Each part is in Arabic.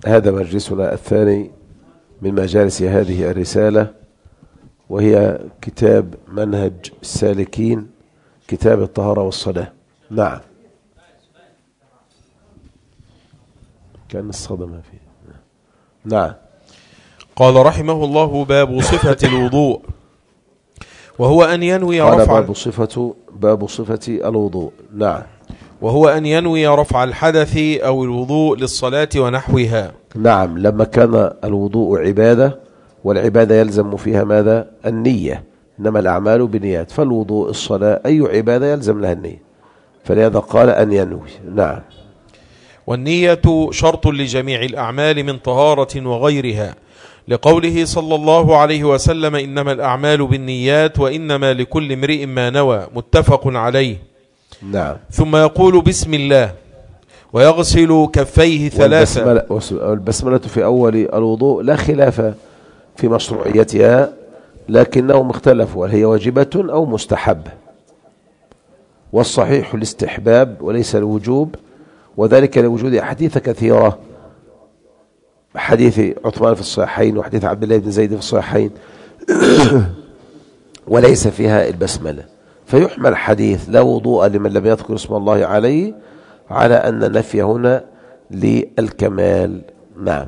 هذا مجلسنا الثاني من مجالس هذه الرسالة، وهي كتاب منهج السالكين، كتاب الطهارة والصلاة. نعم، كان الصدمة فيه. نعم. قال رحمه الله: باب صفة الوضوء، وهو أن ينوي رفع باب صفة الوضوء. نعم. وهو أن ينوي رفع الحدث أو الوضوء للصلاة ونحوها. نعم، لما كان الوضوء عبادة، والعبادة يلزم فيها ماذا؟ النية، إنما الأعمال بنيات، فالوضوء الصلاة أي عبادة يلزم لها النية، فلهذا قال أن ينوي. نعم. والنية شرط لجميع الأعمال من طهارة وغيرها، لقوله صلى الله عليه وسلم: إنما الأعمال بالنيات وإنما لكل امرئ ما نوى، متفق عليه. نعم. ثم يقول بسم الله ويغسل كفيه ثلاثة. والبسملة في أول الوضوء لا خلاف في مشروعيتها، لكنهم اختلفوا هل هي واجبة أو مستحبة، والصحيح الاستحباب وليس الوجوب، وذلك لوجود أحاديث كثيرة، حديث عثمان في الصحيحين وحديث عبد الله بن زيد في الصحيحين وليس فيها البسملة، فيحمل حديث لا وضوء لمن لم يذكر اسم الله عليه على أن النفي هنا للكمال. نعم.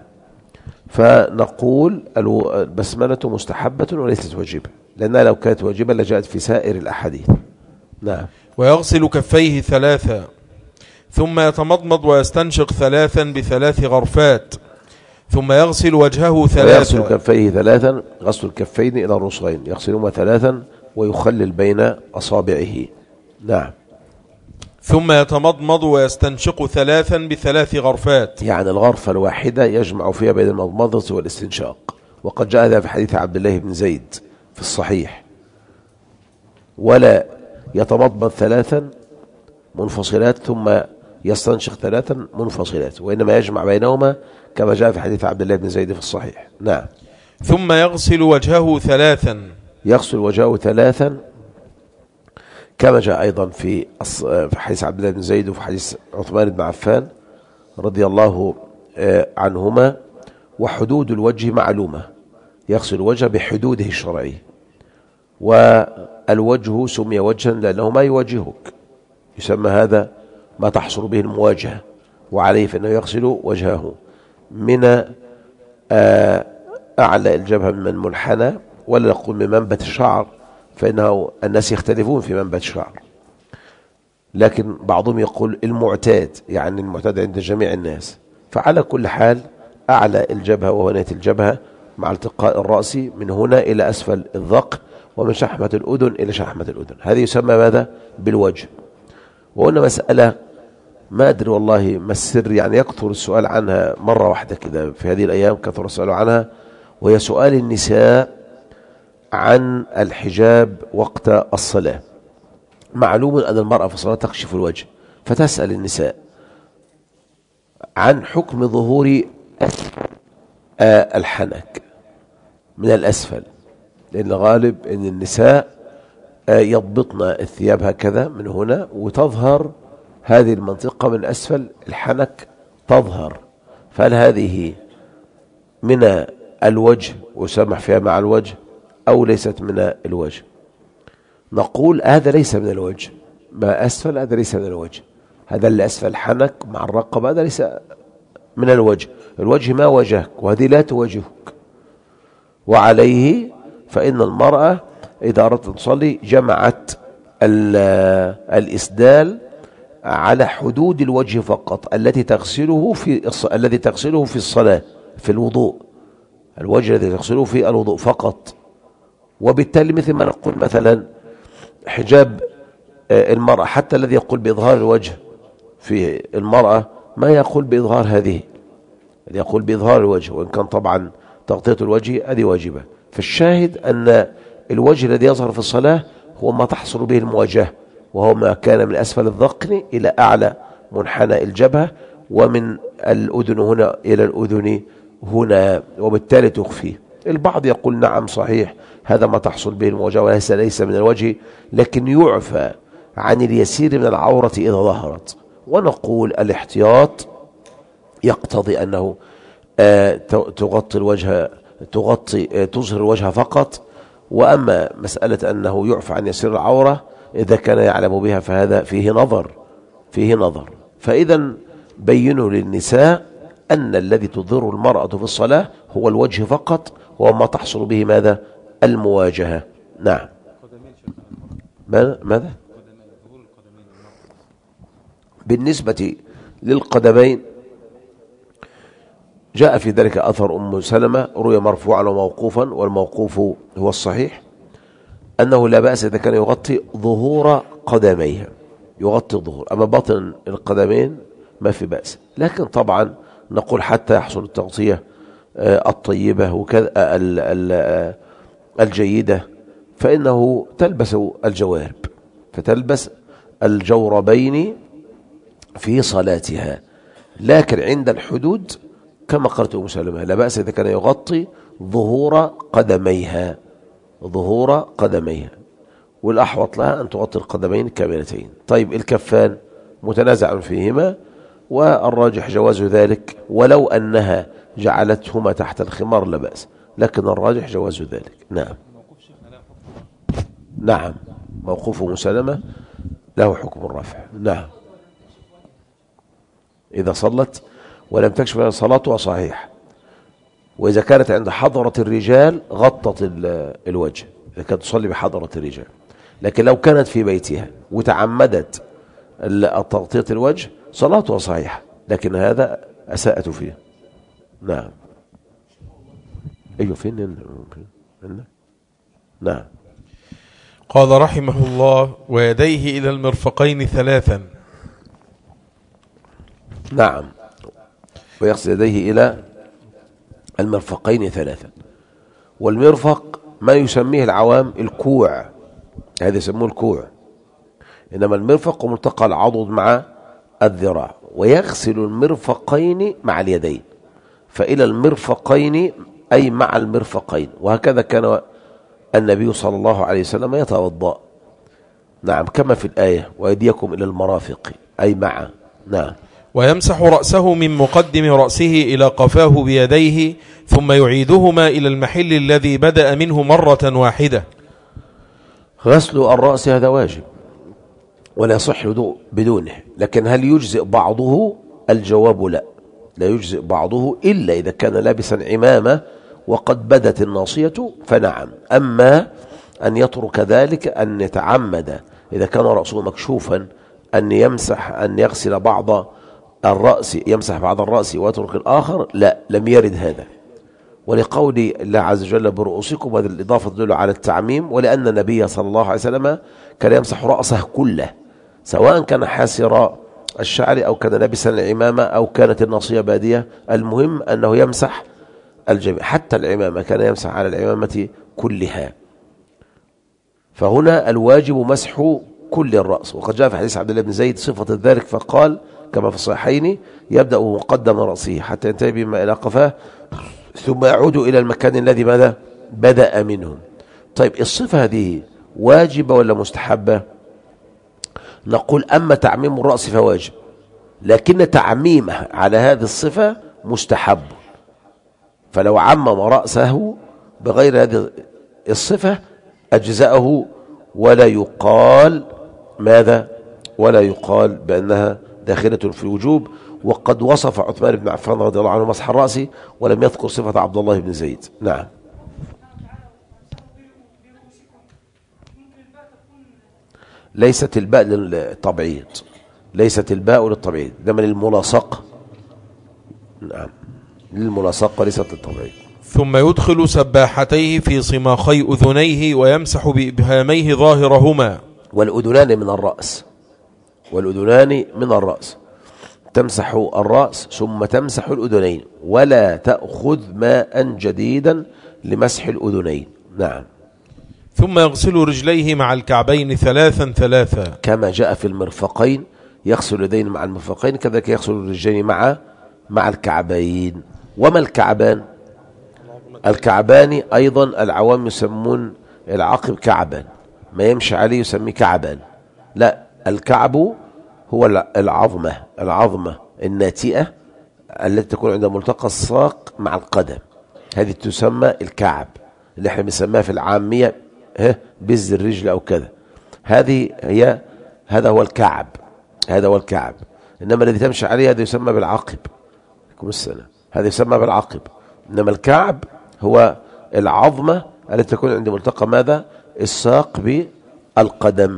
فنقول البسملة مستحبة وليست واجبة، لأنها لو كانت واجبة لجاءت في سائر الأحاديث. نعم. ويغسل كفيه ثلاثة، ثم يتمضمض ويستنشق ثلاثا بثلاث غرفات، ثم يغسل وجهه ثلاثا. ويغسل كفيه ثلاثا، غسل الكفين إلى الرسغين، يغسلهما ثلاثا ويخلل بين أصابعه. نعم. ثم يتمضمض ويستنشق ثلاثا بثلاث غرفات، يعني الغرفة الواحدة يجمع فيها بين المضمضة والاستنشاق، وقد جاء هذا في حديث عبد الله بن زيد في الصحيح. ولا يتمضمض ثلاثا منفصلات ثم يستنشق ثلاثا منفصلات، وإنما يجمع بينهما كما جاء في حديث عبد الله بن زيد في الصحيح. نعم. ثم يغسل وجهه ثلاثا، يغسل وجهه ثلاثا كما جاء أيضا في حديث عبد الله بن زيد وفي حديث عثمان بن عفان رضي الله عنهما. وحدود الوجه معلومة، يغسل الوجه بحدوده الشرعية، والوجه سمي وجها لأنه ما يواجهك، يسمى هذا ما تحصل به المواجهة، وعليه فإنه يغسل وجهه من أعلى الجبهة من منحنى، ولا نقول من منبت الشعر، فإنه الناس يختلفون في منبت الشعر، لكن بعضهم يقول المعتاد، يعني المعتاد عند جميع الناس. فعلى كل حال أعلى الجبهة وهو نهاية الجبهة مع التقاء الرأس من هنا إلى أسفل الذقن، ومن شحمة الأذن إلى شحمة الأذن، هذه يسمى ماذا؟ بالوجه. وهنا مسألة ما أدري والله ما السر، يعني يكثر السؤال عنها مرة واحدة كده في هذه الأيام، كثر السؤال عنها، وهي سؤال النساء عن الحجاب وقت الصلاة. معلوم أن المرأة في الصلاة تكشف الوجه، فتسأل النساء عن حكم ظهور الحنك من الأسفل، لأن الغالب أن النساء يضبطن الثياب هكذا من هنا، وتظهر هذه المنطقة من أسفل الحنك تظهر، فهل هذه من الوجه وسمح فيها مع الوجه أو ليست من الوجه؟ نقول هذا ليس من الوجه، ما أسفل هذا ليس من الوجه، هذا اللي أسفل الحنك مع الرقبة هذا ليس من الوجه، الوجه ما وجهك وهذه لا تواجهك. وعليه فإن المرأة إذا أردت أن تصلي جمعت الإسدال على حدود الوجه فقط، الذي تغسله في الصلاة، في الوضوء، الوجه الذي تغسله في الوضوء فقط. وبالتالي مثل ما نقول مثلا حجاب المرأة، حتى الذي يقول بإظهار الوجه في المرأة ما يقول بإظهار هذه، اللي يقول بإظهار الوجه، وإن كان طبعا تغطية الوجه هذه واجبة. فالشاهد أن الوجه الذي يظهر في الصلاة هو ما تحصل به المواجهة، وهو ما كان من أسفل الذقن إلى أعلى منحنى الجبهة، ومن الأذن هنا إلى الأذن هنا، وبالتالي تخفيه. البعض يقول نعم صحيح هذا ما تحصل به المواجهة وليس من الوجه، لكن يعفى عن اليسير من العورة إذا ظهرت. ونقول الاحتياط يقتضي أنه تغطي الوجه، تظهر الوجه فقط. وأما مسألة أنه يعفى عن يسير العورة إذا كان يعلم بها فهذا فيه نظر. فإذا بينوا للنساء أن الذي تضر المرأة في الصلاة هو الوجه فقط، وما تحصل به ماذا؟ المواجهة. نعم. ماذا؟ بالنسبة للقدمين جاء في ذلك أثر أم سلمة روي مرفوعا وموقوفا، والموقوف هو الصحيح، أنه لا بأس إذا كان يغطي ظهور قدميها، يغطي الظهور، أما باطن القدمين ما في بأس. لكن طبعا نقول حتى يحصل التغطية الطيبة وكذا الجيدة، فإنه تلبس الجوارب، فتلبس الجوربين في صلاتها. لكن عند الحدود كما قالت أم سلمة لا بأس إذا كان يغطي ظهور قدميها، والأحوط لها أن تغطي القدمين كاملتين. طيب الكفان متنازع فيهما، والراجح جواز ذلك، ولو أنها جعلتهما تحت الخمار لا بأس، لكن الراجح جواز ذلك. نعم موقوف أم سلمة له حكم الرفع. نعم إذا صلت ولم تكشف لها صلاتها صحيح، وإذا كانت عند حضرة الرجال غطت الوجه، إذا كانت تصلي بحضرة الرجال. لكن لو كانت في بيتها وتعمدت تغطية الوجه صلاتها صحيحة، لكن هذا أساءت فيه. نعم. أيوة فين؟ نعم. قال رحمه الله: ويديه إلى المرفقين 3. نعم، ويغسل يديه إلى المرفقين 3. والمرفق ما يسميه العوام الكوع، هذا يسموه الكوع، إنما المرفق ملتقى العضد مع الذراع. ويغسل المرفقين مع اليدين، فإلى المرفقين أي مع المرفقين، وهكذا كان النبي صلى الله عليه وسلم يتوضأ. نعم كما في الآية: وأيديكم إلى المرافق أي مع. نعم. ويمسح رأسه من مقدم رأسه إلى قفاه بيديه، ثم يعيدهما إلى المحل الذي بدأ منه مرة واحدة. غسل الرأس هذا واجب ولا يصح بدونه، لكن هل يجزئ بعضه؟ الجواب لا يجزئ بعضه إلا إذا كان لابسا عمامة وقد بدت الناصية فنعم. أما أن يترك ذلك، أن يتعمد إذا كان رأسه مكشوفا أن يغسل بعض الرأس، يمسح بعض الرأس ويترك الآخر، لا، لم يرد هذا. ولقول الله عز وجل: برؤوسكم، هذه الإضافة تدل على التعميم، ولأن النبي صلى الله عليه وسلم كان يمسح رأسه كله، سواء كان حاسر الشعر أو كان لابسا العمامة أو كانت الناصية بادية، المهم أنه يمسح الجميع، حتى العمامة كان يمسح على العمامة كلها. فهنا الواجب مسح كل الرأس. وقد جاء في حديث عبد الله بن زيد صفة ذلك فقال كما في الصحيحين: يبدأ مقدم رأسه حتى ينتهي بما إلى قفاه، ثم يعود إلى المكان الذي ماذا بدأ منه. طيب الصفة هذه واجبة ولا مستحبة؟ نقول أما تعميم الرأس فواجب، لكن تعميمه على هذه الصفة مستحب. فلو عمم رأسه بغير هذه الصفة أجزأه، ولا يقال ماذا؟ ولا يقال بأنها داخلة في الوجوب. وقد وصف عثمان بن عفان رضي الله عنه مسح الرأس ولم يذكر صفة عبد الله بن زيد. نعم. ليست الباء للتبعيض، ليست الباء للتبعيض، إنما للملاصقة. نعم للملاصقة وليست للتبعيض. ثم يدخل سباحتيه في صماخي أذنيه ويمسح بإبهاميه ظاهرهما. والأذنان من الرأس، والأذنان من الرأس. تمسح الرأس ثم تمسح الأذنين، ولا تأخذ ماء جديدا لمسح الأذنين. نعم. ثم يغسل رجليه مع الكعبين 3 كما جاء في المرفقين، يغسل اليدين مع المرفقين، كذلك يغسل الرجلين مع الكعبين. وما الكعبان؟ الكعبان أيضا العوام يسمون العقب كعبا، ما يمشي عليه يسميه كعبان. لا، الكعب هو العظمة الناتئة التي تكون عند ملتقى الساق مع القدم، هذه تسمى الكعب، اللي احنا بنسميها في العامية بز الرجل أو كذا. هذا هو الكعب، هذا هو الكعب. إنما الذي تمشي عليه هذا يسمى بالعقب، هذا يسمى بالعقب. إنما الكعب هو العظمة التي تكون عند ملتقى ماذا؟ الساق بالقدم.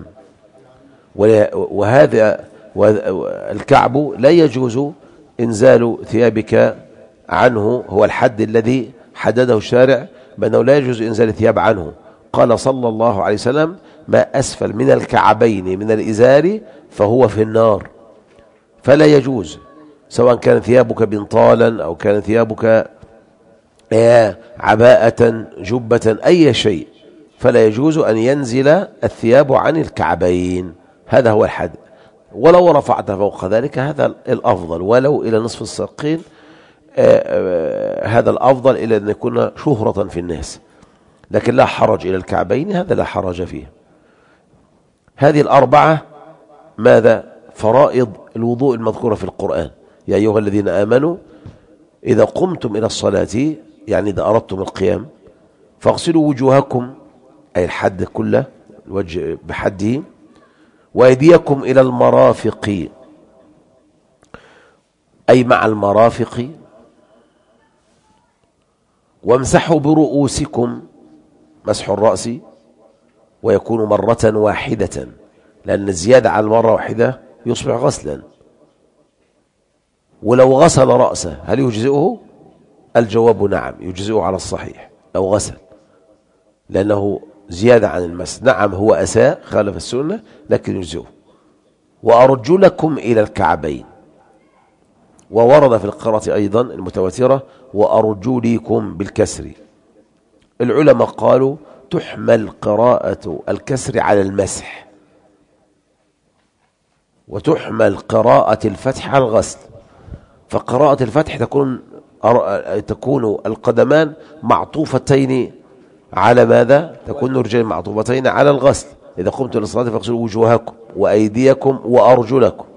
وهذا الكعب لا يجوز إنزال ثيابك عنه، هو الحد الذي حدده الشارع بأنه لا يجوز إنزال الثياب عنه. قال صلى الله عليه وسلم: ما أسفل من الكعبين من الإزار فهو في النار. فلا يجوز، سواء كان ثيابك بنطالا أو كان ثيابك عباءة جبة أي شيء، فلا يجوز أن ينزل الثياب عن الكعبين، هذا هو الحد. ولو رفعت فوق ذلك هذا الأفضل، ولو إلى نصف الساقين هذا الأفضل، إلى أن يكون شهرة في الناس، لكن لا حرج إلى الكعبين، هذا لا حرج فيه. هذه الأربعة ماذا؟ فرائض الوضوء المذكورة في القرآن. يا أيها الذين آمنوا إذا قمتم إلى الصلاة، يعني إذا أردتم القيام، فاغسلوا وجوهكم، أي الحد كله، الوجه بحده، وأيديكم إلى المرافق، أي مع المرافق، وامسحوا برؤوسكم، مسح الرأس، ويكون مرة واحدة، لأن الزيادة على المرة واحدة يصبح غسلا. ولو غسل رأسه هل يجزئه؟ الجواب نعم، يجزئه على الصحيح لو غسل، لأنه زيادة عن المس. نعم هو أساء، خالف السنة، لكن يجزئه. وأرجلكم إلى الكعبين، وورد في القراءة أيضا المتواترة: وأرجلكم بالكسر. العلماء قالوا تحمل قراءة الكسر على المسح، وتحمل قراءة الفتح على الغسل. فقراءة الفتح تكون القدمان معطوفتين على ماذا؟ تكون الرجلين معطوفتين على الغسل. إذا قمتم للصلاة فاغسلوا وجوهكم وأيديكم وأرجلكم.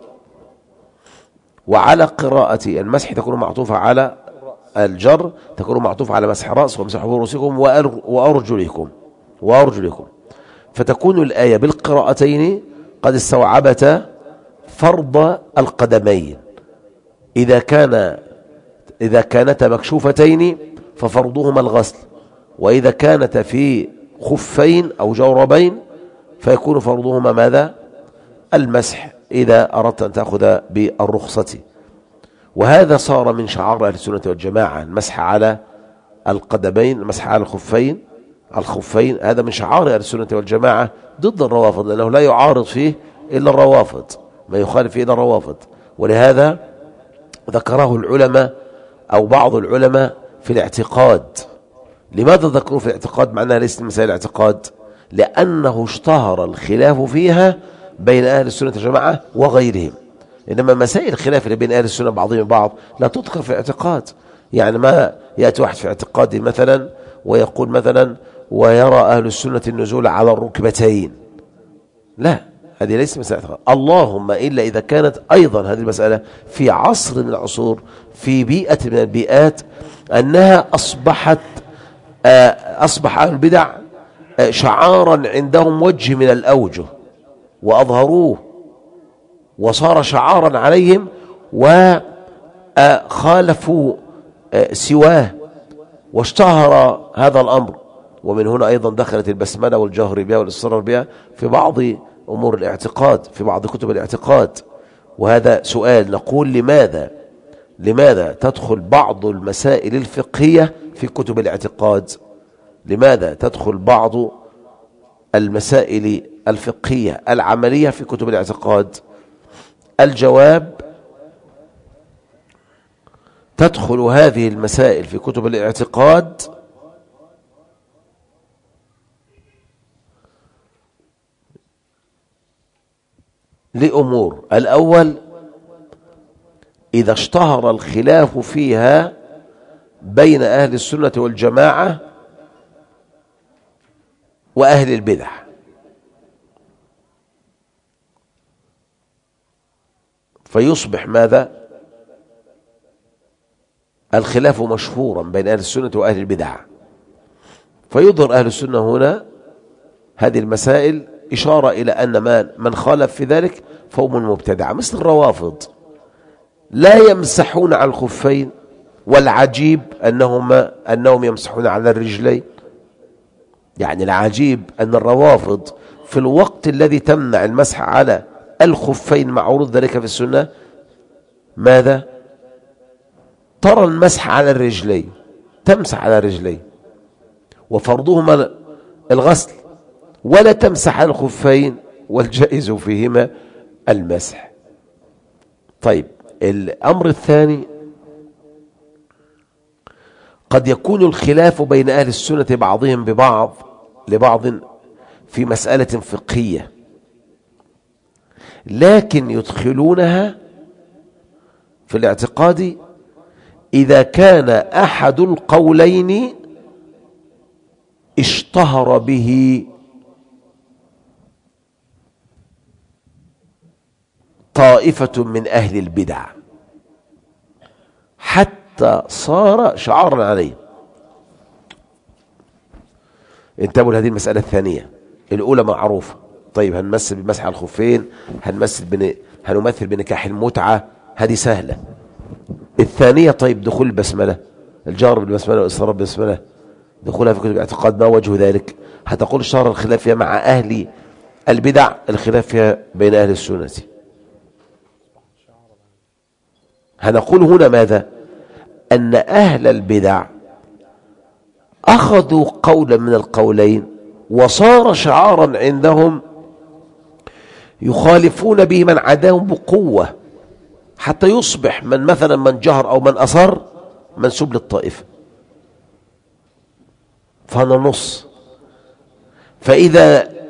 وعلى قراءة المسح تكون معطوفة على الجر، تكون معطوفة على مسح رأس، وامسحوا برؤوسكم وأرجلكم. فتكون الآية بالقراءتين قد استوعبت فرض القدمين. إذا كانتا مكشوفتين ففرضهما الغسل، وإذا كانتا في خفين أو جوربين فيكون فرضهما ماذا؟ المسح، إذا أردت أن تأخذ بالرخصة. وهذا صار من شعار أهل السنة والجماعة، المسح على القدمين، المسح على الخفين، هذا من شعار أهل السنة والجماعة، ضد الروافض، لأنه لا يعارض فيه إلا الروافض، ما يخالف فيه إلا الروافض. ولهذا ذكره العلماء أو بعض العلماء في الاعتقاد. لماذا ذكروا في الاعتقاد مع أنها ليست مسائل الاعتقاد؟ لأنه اشتهر الخلاف فيها بين أهل السنة والجماعة وغيرهم. إنما مسائل الخلاف اللي بين أهل السنة بعضهم بعض لا تذكر في الاعتقاد. يعني ما يأتي واحد في اعتقاده مثلا ويقول مثلا: ويرى أهل السنة النزول على الركبتين، لا، هذه ليست مسألة اعتقاد. اللهم إلا إذا كانت أيضا هذه المسألة في عصر من العصور، في بيئة من البيئات، أنها أصبح أهل البدع شعارا عندهم وجه من الأوجه، وأظهروه وصار شعارا عليهم، وخالفوا سواه، واشتهر هذا الأمر. ومن هنا أيضا دخلت البسملة والجهر بها والإصرار بها في بعض أمور الاعتقاد، في بعض كتب الاعتقاد. وهذا سؤال، نقول لماذا تدخل بعض المسائل الفقهية في كتب الاعتقاد؟ لماذا تدخل بعض المسائل الفقهية العملية في كتب الاعتقاد؟ الجواب: تدخل هذه المسائل في كتب الاعتقاد لأمور. الأول: إذا اشتهر الخلاف فيها بين أهل السنة والجماعة وأهل البدع، فيصبح ماذا؟ الخلاف مشهورا بين أهل السنة وأهل البدع، فيظهر أهل السنة هنا هذه المسائل إشارة إلى أن من خالف في ذلك فهم المبتدع، مثل الروافض لا يمسحون على الخفين، والعجيب أنهم يمسحون على الرجلين. يعني العجيب أن الروافض في الوقت الذي تمنع المسح على الخفين مع ورود ذلك في السنة ماذا؟ ترى المسح على الرجلين، تمسح على الرجلين وفرضهما الغسل، ولا تمسح على الخفين والجائز فيهما المسح. طيب الأمر الثاني، قد يكون الخلاف بين أهل السنة بعضهم لبعض في مسألة فقهية، لكن يدخلونها في الاعتقاد إذا كان أحد القولين اشتهر به طائفة من أهل البدع حتى صار شعارا عليه. انتبهوا لهذه المسألة الثانية. الأولى معروفة، طيب هنمثل بمسح الخفين، هنمثل بنكاح المتعة، هذه سهلة. الثانية طيب دخول البسملة، الجهر بالبسملة والإصرار بالبسملة، دخولها في كتب الاعتقاد، ما وجه ذلك؟ هتقول اشتهر الخلاف فيها مع أهل البدع، الخلاف فيها بين أهل السنة. هنقول هنا ماذا؟ أن أهل البدع أخذوا قولا من القولين وصار شعارا عندهم يخالفون به من عداهم بقوة، حتى يصبح مثلا من جهر أو من أصر منسوب للطائفة. فننص، فإذا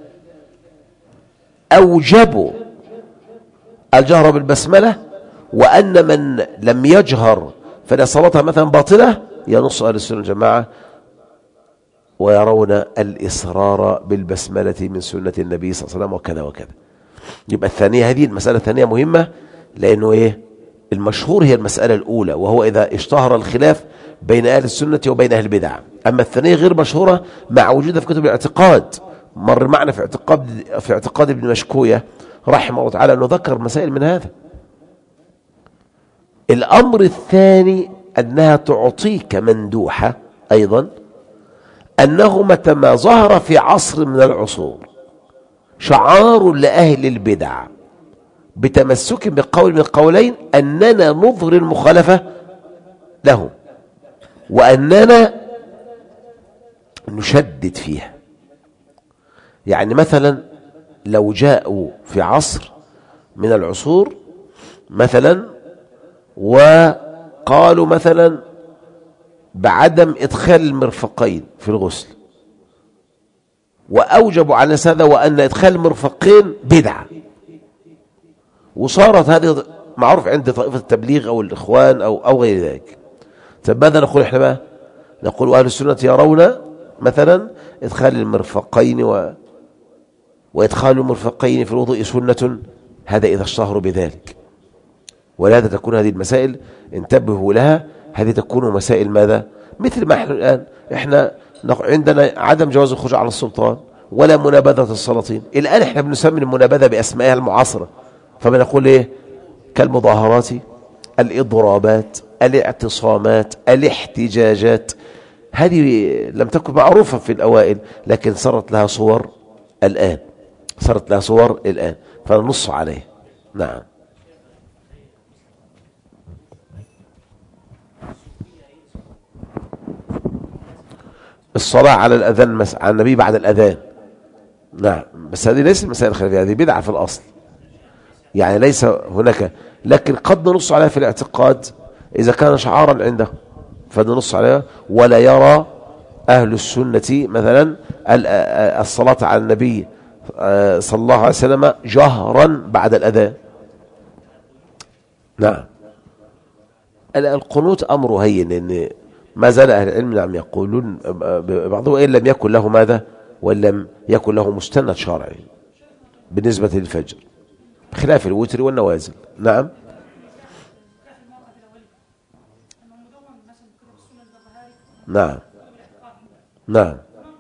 أوجبوا الجهر بالبسملة وأن من لم يجهر فلا صلاتها مثلا باطلة، ينص أهل السنة الجماعة ويرون الإصرار بالبسملة من سنة النبي صلى الله عليه وسلم وكذا وكذا. يبقى الثانية، هذه المسألة الثانية مهمة، لأنه المشهور هي المسألة الأولى، وهو إذا اشتهر الخلاف بين أهل السنة وبين أهل البدع. أما الثانية غير مشهورة مع وجودها في كتب الاعتقاد. مر معنا في اعتقاد ابن مشكوية رحمه الله تعالى أنه ذكر مسائل من هذا. الأمر الثاني أنها تعطيك مندوحة أيضا، أنه متى ما ظهر في عصر من العصور شعار لأهل البدع بتمسك بقول من القولين، أننا نظهر المخالفة لهم وأننا نشدد فيها. يعني مثلا لو جاءوا في عصر من العصور مثلا وقالوا مثلا بعدم إدخال المرفقين في الغسل، وأوجبوا على هذا وأن إدخال المرفقين بدعة، وصارت هذه معروف عند طائفة التبليغ أو الإخوان أو غير ذلك. طب ماذا نقول إحنا بقى؟ نقول أهل السنة يرون مثلا إدخال المرفقين وإدخال المرفقين في الوضوء سنة، هذا إذا اشتهروا بذلك. ولهذا تكون هذه المسائل انتبهوا لها، هذه تكون مسائل ماذا؟ مثل ما احنا عندنا عدم جواز الخروج على السلطان ولا منابذة السلاطين. الآن احنا بنسمي المنابذة بأسمائها المعاصرة، فبنقول كالمظاهرات، الإضرابات، الاعتصامات، الاحتجاجات. هذه لم تكن معروفة في الأوائل، لكن صارت لها صور الآن، فنص عليه. نعم. الصلاة على الأذان على النبي بعد الأذان، نعم، بس هذه ليست مسائل خلافية، هذه بدعة في الأصل، يعني ليس هناك، لكن قد ننص عليها في الاعتقاد إذا كان شعارا عنده فننص عليها. ولا يرى أهل السنة مثلا الصلاة على النبي صلى الله عليه وسلم جهرا بعد الأذان. نعم. القنوت أمر هين، لأن ما زال أهل العلم نعم يقولون بعضهم وإن لم يكن له ماذا، وإن لم يكن له مستند شرعي بالنسبة للفجر، خلاف الوتر والنوازل. نعم. نعم نعم.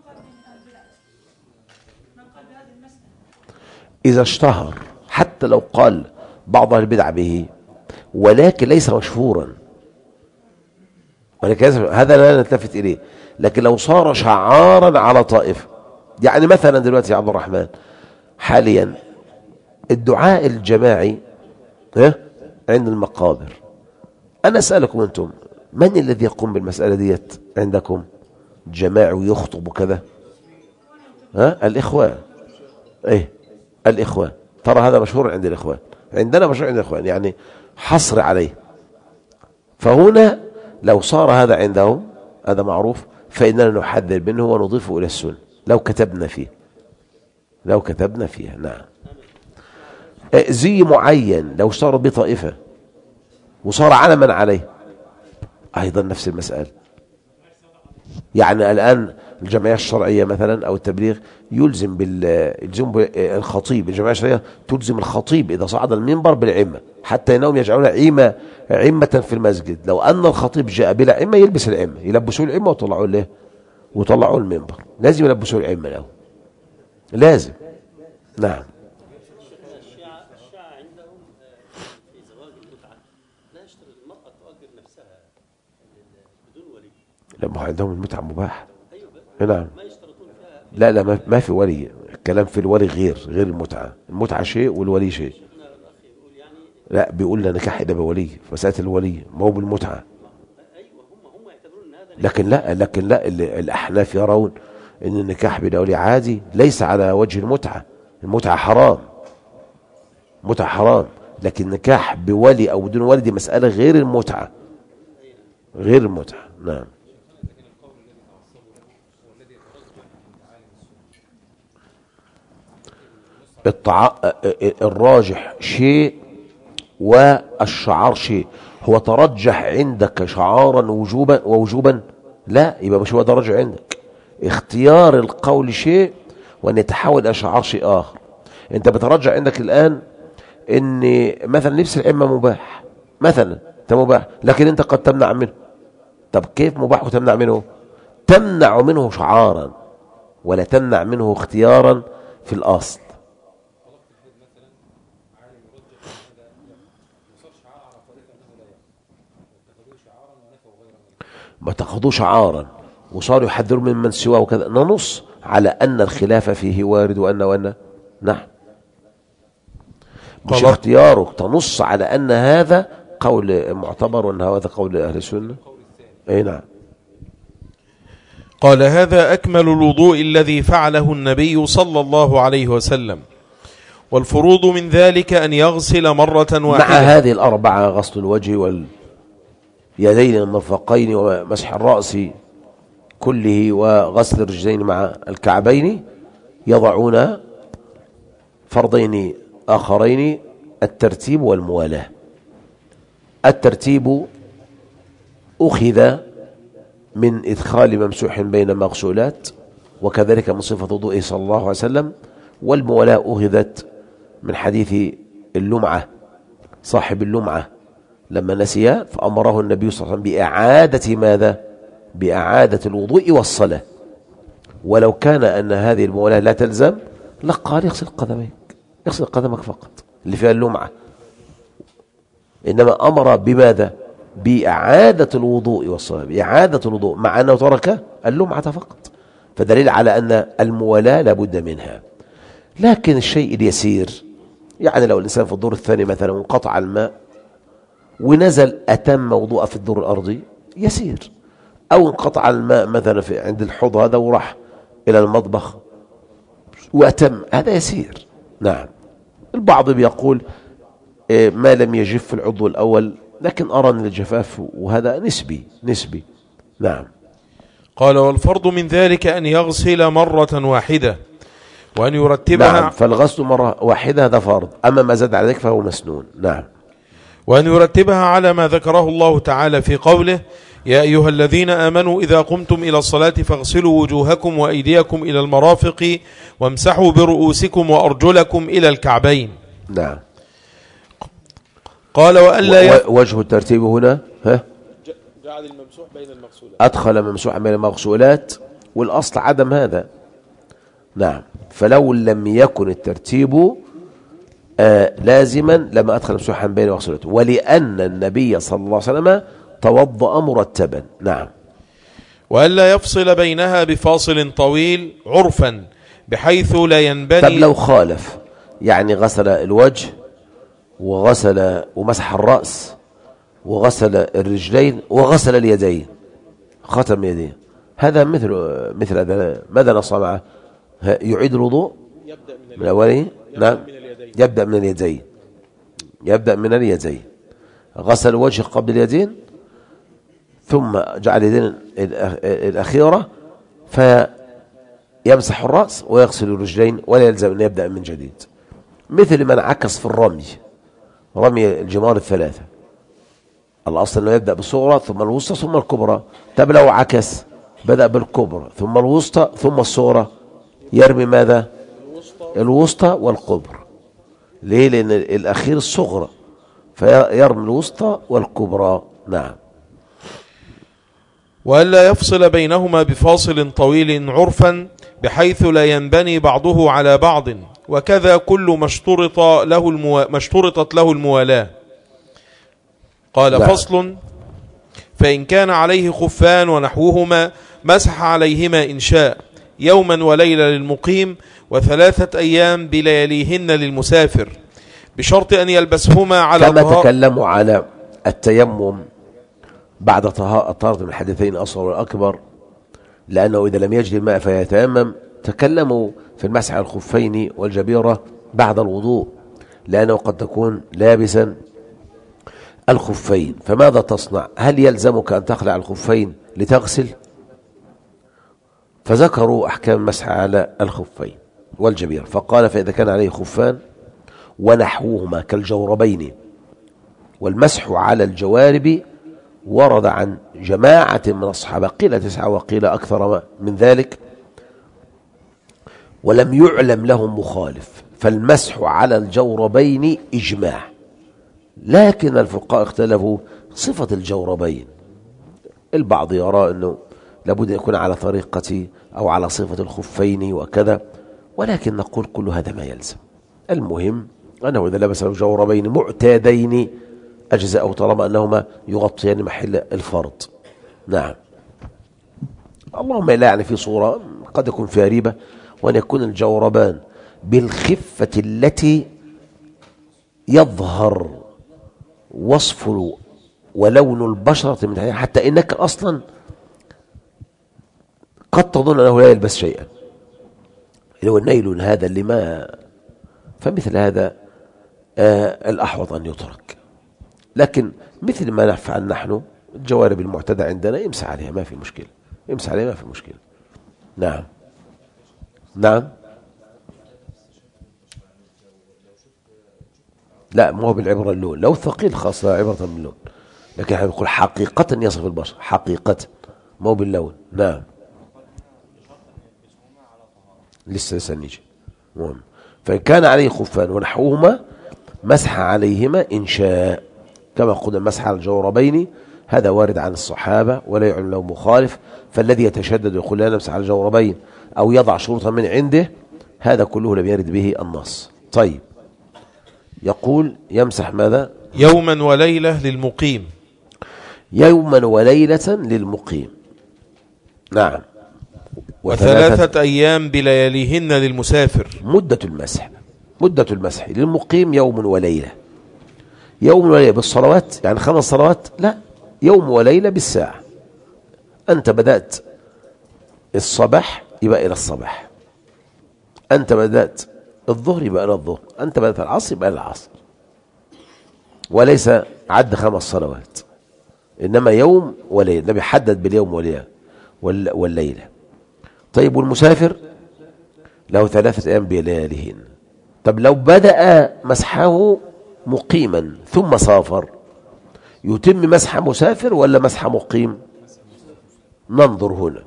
إذا اشتهر حتى لو قال بعض البدع به ولكن ليس مشهورا، ولكن هذا لا نلتفت إليه. لكن لو صار شعارا على طائفة، يعني مثلا دلوقتي يا عبد الرحمن حاليا الدعاء الجماعي عند المقابر، أنا أسألكم أنتم من الذي يقوم بالمسألة ديت عندكم جماعي ويخطب كذا؟ الإخوان. إيه الإخوان. ترى هذا مشهور عند الإخوان، عندنا مشهور عند الإخوان، يعني حصر عليه. فهنا لو صار هذا عندهم هذا معروف، فإننا نحذر منه ونضيفه إلى السنة لو كتبنا فيه. نعم. زي معين لو صار بطائفة وصار علما عليه أيضا نفس المسألة. يعني الآن الجمعية الشرعية مثلا أو التبليغ يلزم بالخطيب، الجمعية الشرعية تلزم الخطيب إذا صعد المنبر بالعمة، حتى إنهم يجعلون عمة في المسجد. لو أن الخطيب جاء بلا عمة يلبس العمة، يلبسوا العمة وطلعوا المنبر، لازم يلبسوا العمة له، لازم. نعم. الشيعة عندهم في زواج المتعة لا يشترط المرأة تؤجر نفسها بدون ولي. لما عندهم المتعة مباح. أيوة. نعم. ما يشترطون فيها. لا ما في ولي. الكلام في الولي غير المتعة شيء والولي شيء. لا بيقول لنا نكاح ده بولي، مسألة الولي ما هو بالمتعة. أيوة هم يعتبرون هذا. لكن لا الأحناف يرون إن النكاح بلا ولي عادي، ليس على وجه المتعة. المتعة حرام، لكن نكاح بولي أو بدون ولي دي مسألة غير المتعة. نعم. الراجح شيء والشعار شيء. هو ترجح عندك شعارا ووجوبا؟ لا، يبقى مش هو ده راجح عندك. اختيار القول شيء وأن يتحول إلى شعار شيء آخر. أنت بترجح عندك الآن أن مثلا لبس العمة مباح مثلا، أنت مباح، لكن أنت قد تمنع منه. طب كيف مباح وتمنع منه؟ تمنع منه شعارا ولا تمنع منه اختيارا في الأصل. ما تأخذوا شعارا وصاروا يحذروا من سواه وكذا، ننص على أن الخلاف فيه وارد وأن نعم، مش اختيارك، تنص على أن هذا قول معتبر وأن هذا قول أهل السنة. أي نعم. قال هذا أكمل الوضوء الذي فعله النبي صلى الله عليه وسلم، والفروض من ذلك أن يغسل مرة واحدة. مع هذه الأربعة: غسل الوجه واليدين المرفقين ومسح الرأس كله وغسل الرجلين مع الكعبين، يضعون فرضين آخرين: الترتيب والموالاة. الترتيب أخذ من إدخال ممسوح بين مغسولات، وكذلك من صفة وضوئه صلى الله عليه وسلم. والموالاة أخذت من حديث اللمعة، صاحب اللمعة لما نسي فأمره النبي صلى الله عليه وسلم بإعادة ماذا؟ بإعادة الوضوء والصلاة. ولو كان أن هذه الموالاة لا تلزم لقال يغسل قدميك، يغسل قدمك فقط اللي فيها اللمعة، إنما أمر بماذا؟ بإعادة الوضوء والصلاة، بإعادة الوضوء، مع أنه ترك اللمعة فقط. فدليل على أن الموالاة لابد منها. لكن الشيء اليسير، يعني لو الإنسان في الدور الثاني مثلا وانقطع الماء ونزل أتم وضوء في الدور الأرضي يسير، أو انقطع الماء مثلا عند الحوض هذا وراح إلى المطبخ وأتم، هذا يسير. نعم. البعض بيقول ما لم يجف العضو الأول، لكن أرى أن الجفاف وهذا نسبي. نعم. قال والفرض من ذلك أن يغسل مرة واحدة وأن يرتبها. نعم. فالغسل مرة واحدة هذا فرض، أما ما زاد على ذلك فهو مسنون. نعم. وأن يرتبها على ما ذكره الله تعالى في قوله: يا أيها الذين آمنوا إذا قمتم إلى الصلاة فاغسلوا وجوهكم وأيديكم إلى المرافق وامسحوا برؤوسكم وأرجلكم إلى الكعبين. نعم. قال وألا وجه الترتيب هنا جعل الممسوح بين المغسولات، أدخل ممسوحا بين المغسولات، والأصل عدم هذا. نعم. فلو لم يكن الترتيب لازما لما أدخل ممسوحا بين المغسولات، ولأن النبي صلى الله عليه وسلم توضأ مرتبا. نعم. وألا يفصل بينها بفاصل طويل عرفا بحيث لا ينبني. طب لو خالف، يعني غسل الوجه وغسل ومسح الرأس وغسل الرجلين وغسل اليدين، ختم يديه، هذا مثل هذا، ماذا نصنع معه؟ يعيد الوضوء من أوله؟ نعم، يبدأ من اليدين، يبدأ من اليدين. غسل الوجه قبل اليدين ثم جعل اليدين الأخيرة فيمسح الرأس ويغسل الرجلين، ولا يلزم أن يبدأ من جديد. مثل من عكس في الرمي، رمي الجمار الثلاثة، الأصل أنه يبدأ بالصغرى ثم الوسطى ثم الكبرى. طب لو عكس، بدأ بالكبرى ثم الوسطى ثم الصغرى، يرمي ماذا؟ الوسطى والكبرى. ليه؟ لأن الأخير الصغرى، فيرمي الوسطى والكبرى. نعم. وألا يفصل بينهما بفاصل طويل عرفا بحيث لا ينبني بعضه على بعض، وكذا كل ما اشترطت له الموالاة. قال لا. فصل: فإن كان عليه خفان ونحوهما مسح عليهما إن شاء يوما وليلة للمقيم، و3 أيام بلياليهن للمسافر، بشرط أن يلبسهما على كما تكلموا على التيمم بعد طهارة من الحدثين الأصغر والأكبر، لأنه إذا لم يجد الماء فيتيمم. تكلموا في المسح على الخفين والجبيرة بعد الوضوء، لأنه قد تكون لابسا الخفين، فماذا تصنع؟ هل يلزمك أن تخلع الخفين لتغسل؟ فذكروا أحكام المسح على الخفين والجبيرة، فقال: فإذا كان عليه خفان ونحوهما كالجوربين. والمسح على الجوارب ورد عن جماعة من الصحابة، قيل 9 وقيل أكثر من ذلك، ولم يعلم لهم مخالف، فالمسح على الجوربين إجماع. لكن الفقهاء اختلفوا صفة الجوربين، البعض يرى أنه لابد أن يكون على طريقة أو على صفة الخفين وكذا، ولكن نقول كل هذا ما يلزم. المهم أنه إذا لبس الجوربين معتادين أجزاء، طالما أنهما يغطيان محل الفرض. نعم. اللهم لا يعني في صورة قد يكون فيها ريبة، وأن يكون الجوربان بالخفة التي يظهر وصف ولون البشرة من حتى إنك أصلا قد تظن أنه لا يلبس شيئا، لو النيل هذا اللي ما، فمثل هذا الأحوط أن يترك. لكن مثل ما نفعل نحن، الجوارب المعتادة عندنا يمسح عليها ما في مشكلة، يمسح عليها ما في مشكلة. نعم. نعم. لا، ما هو بالعبرة اللون، لو ثقيل خاصة عبرة باللون، لكن احنا نقول حقيقة يصف البشر، حقيقة ما هو باللون. نعم. لسه نيجي. مهم. فإن كان عليه خفان ونحوهما مسح عليهما إن شاء، كما قلنا مسح على الجوربين، هذا وارد عن الصحابة ولا يعلم له مخالف. فالذي يتشدد يقول لا نمسح على الجوربين أو يضع شروطا من عنده، هذا كله لم يرد به النص. طيب، يقول يمسح ماذا؟ يوما وليلة للمقيم. يوما وليلة للمقيم. نعم. و3 أيام بلياليهن للمسافر. مدة المسح للمقيم يوم وليلة. يوم وليلة بالصلوات، يعني 5 صلوات؟ لا، يوم وليلة بالساعة. أنت بدأت الصباح يبقى إلى الصباح، أنت بدأت الظهر يبقى إلى الظهر، أنت بدأت العصر يبقى إلى العصر، وليس عد 5 صلوات، إنما يوم وليلة. النبي حدد باليوم والليلة. طيب، والمسافر له 3 أيام بلياليهن. طب لو بدأ مسحه مقيما ثم سافر، يتم مسح مسافر ولا مسح مقيم؟ ننظر هنا.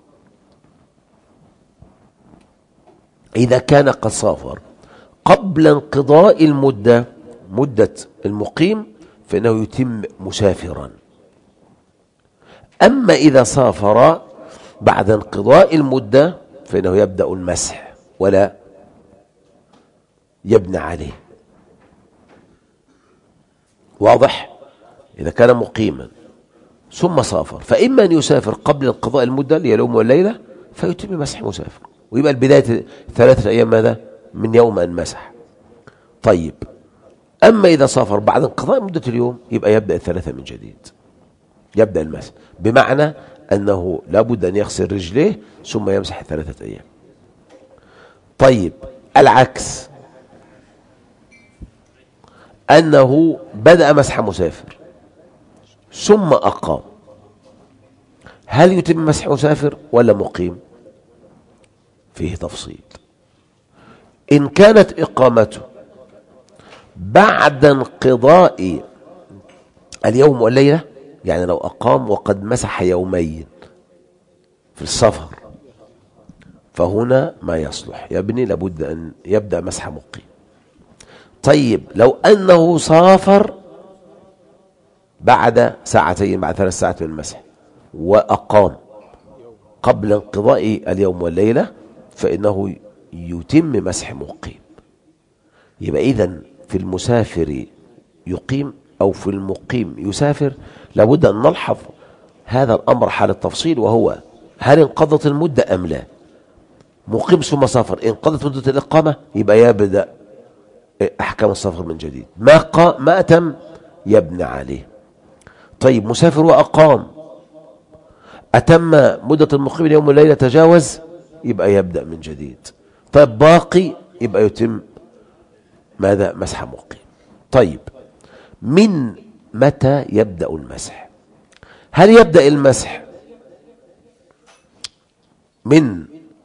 إذا كان قد سافر قبل انقضاء مدة المقيم، فإنه يتم مسافرا. أما إذا سافر بعد انقضاء المدة فإنه يبدأ المسح ولا يبنى عليه. واضح؟ إذا كان مقيما ثم سافر، فإما أن يسافر قبل انقضاء المدة اللي هي اليوم والليلة فيتم مسح مسافر، ويبقى البداية 3 أيام ماذا؟ من يوم أن مسح. طيب، أما إذا سافر بعد انقضاء مدة اليوم يبقى يبدأ 3 من جديد، يبدأ المسح، بمعنى أنه لابد أن يغسل رجليه ثم يمسح 3 أيام. طيب، العكس، أنه بدأ مسح مسافر ثم أقام، هل يتم مسح مسافر ولا مقيم؟ فيه تفصيل. إن كانت إقامته بعد انقضاء اليوم والليلة، يعني لو أقام وقد مسح يومين في السفر، فهنا ما يصلح يبني، لابد أن يبدأ مسح مقيم. طيب، لو أنه سافر بعد ساعتين، بعد 3 ساعات من المسح، وأقام قبل انقضاء اليوم والليلة، فإنه يتم مسح مقيم. يبقى إذن في المسافر يقيم أو في المقيم يسافر لابد أن نلحظ هذا الأمر حال التفصيل، وهو هل انقضت المدة أم لا؟ مقيم ثم سافر، انقضت مدة الإقامة يبقى يبدأ أحكام السفر من جديد، ما أتم يبنى عليه. طيب، مسافر وأقام، أتم مدة المقيم اليوم والليلة، تجاوز، يبقى يبدأ من جديد. طيب، باقي، يبقى يتم ماذا؟ مسح مقيم. طيب، من متى يبدأ المسح؟ هل يبدأ المسح من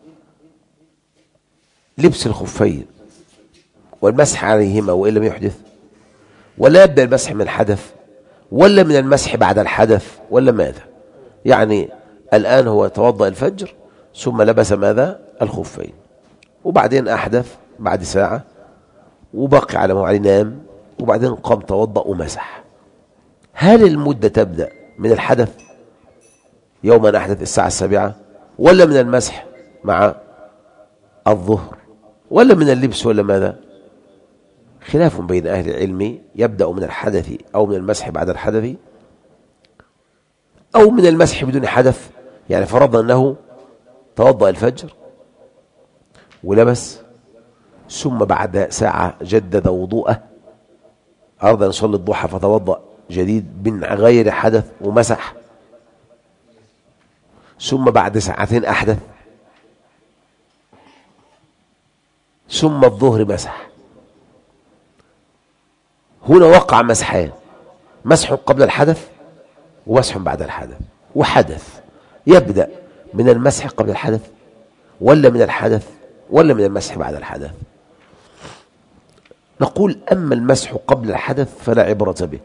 لبس الخفين والمسح عليهما وإن لم يحدث، ولا يبدأ المسح من الحدث، ولا من المسح بعد الحدث، ولا ماذا؟ يعني الآن هو توضأ الفجر ثم لبس ماذا؟ الخفين، وبعدين أحدث بعد ساعة وبقي على موعد، نام، وبعدين قام توضأ ومسح. هل المدة تبدأ من الحدث يوم أن أحدث الساعة 7، ولا من المسح مع الظهر، ولا من اللبس، ولا ماذا؟ خلاف بين أهل العلم، يبدأ من الحدث أو من المسح بعد الحدث أو من المسح بدون حدث. يعني فرضنا أنه توضأ الفجر ولبس ثم بعد ساعة جدد وضوءه، أراد أن يصلي الضحى فتوضأ جديد من غير حدث ومسح، ثم بعد ساعتين أحدث، ثم الظهر مسح. هنا وقع مسحان، مسح قبل الحدث ومسح بعد الحدث. وحدث يبدأ من المسح قبل الحدث، ولا من الحدث، ولا من المسح بعد الحدث؟ نقول أما المسح قبل الحدث فلا عبرة به،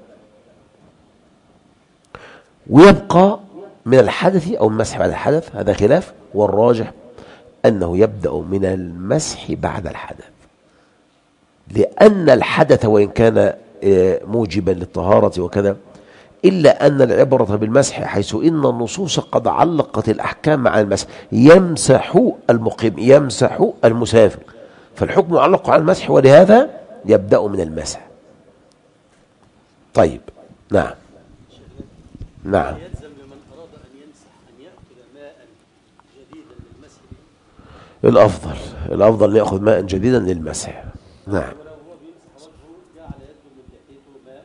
ويبقى من الحدث أو المسح بعد الحدث، هذا خلاف، والراجح أنه يبدأ من المسح بعد الحدث، لأن الحدث وإن كان موجبا للطهارة وكذا، إلا أن العبرة بالمسح، حيث إن النصوص قد علقت الأحكام مع المسح، يمسح المقيم، يمسح المسافر، فالحكم يعلق على المسح، ولهذا يبدأ من المسح. طيب، نعم نعم. يلزم لمن أراد أن يمسح أن يأخذ ماء جديدا للمسح؟ الأفضل أن يأخذ ماء جديدا للمسح. نعم. ولو هو بيمسح وجهه جعل يده من لحيته ماء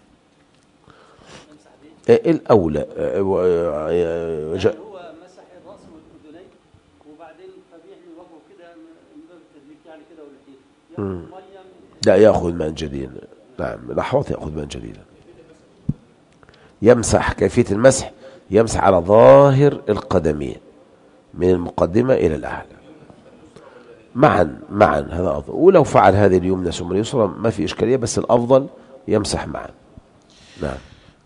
يمسح به؟ الأولى هو مسح الرأس والأذنين وبعدين فبيعمل وجهه كده من باب التدليك يعني كده ولحيته، ياخذ ميه، لا يأخذ ماء جديدا. نعم، الأحوط يأخذ ماء جديدا. يمسح، كيفية المسح يمسح على ظاهر القدمين من المقدمة إلى الأعلى معا هذا أفضل. ولو فعل هذه اليمنى ثم اليسرى ما في إشكالية، بس الأفضل يمسح معا. نعم.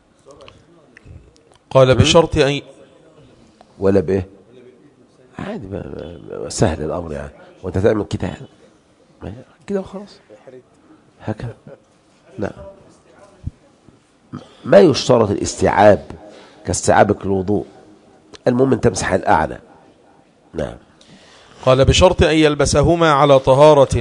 قال بشرط أن ولا بإيه عادي، سهل الأمر يعني، وأنت تعمل كده وخلاص هكذا. لا، ما يشترط الاستيعاب كاستيعابك الوضوء. المهم أن تمسح الأعلى. نعم. قال بشرط أن يلبسهما على طهارة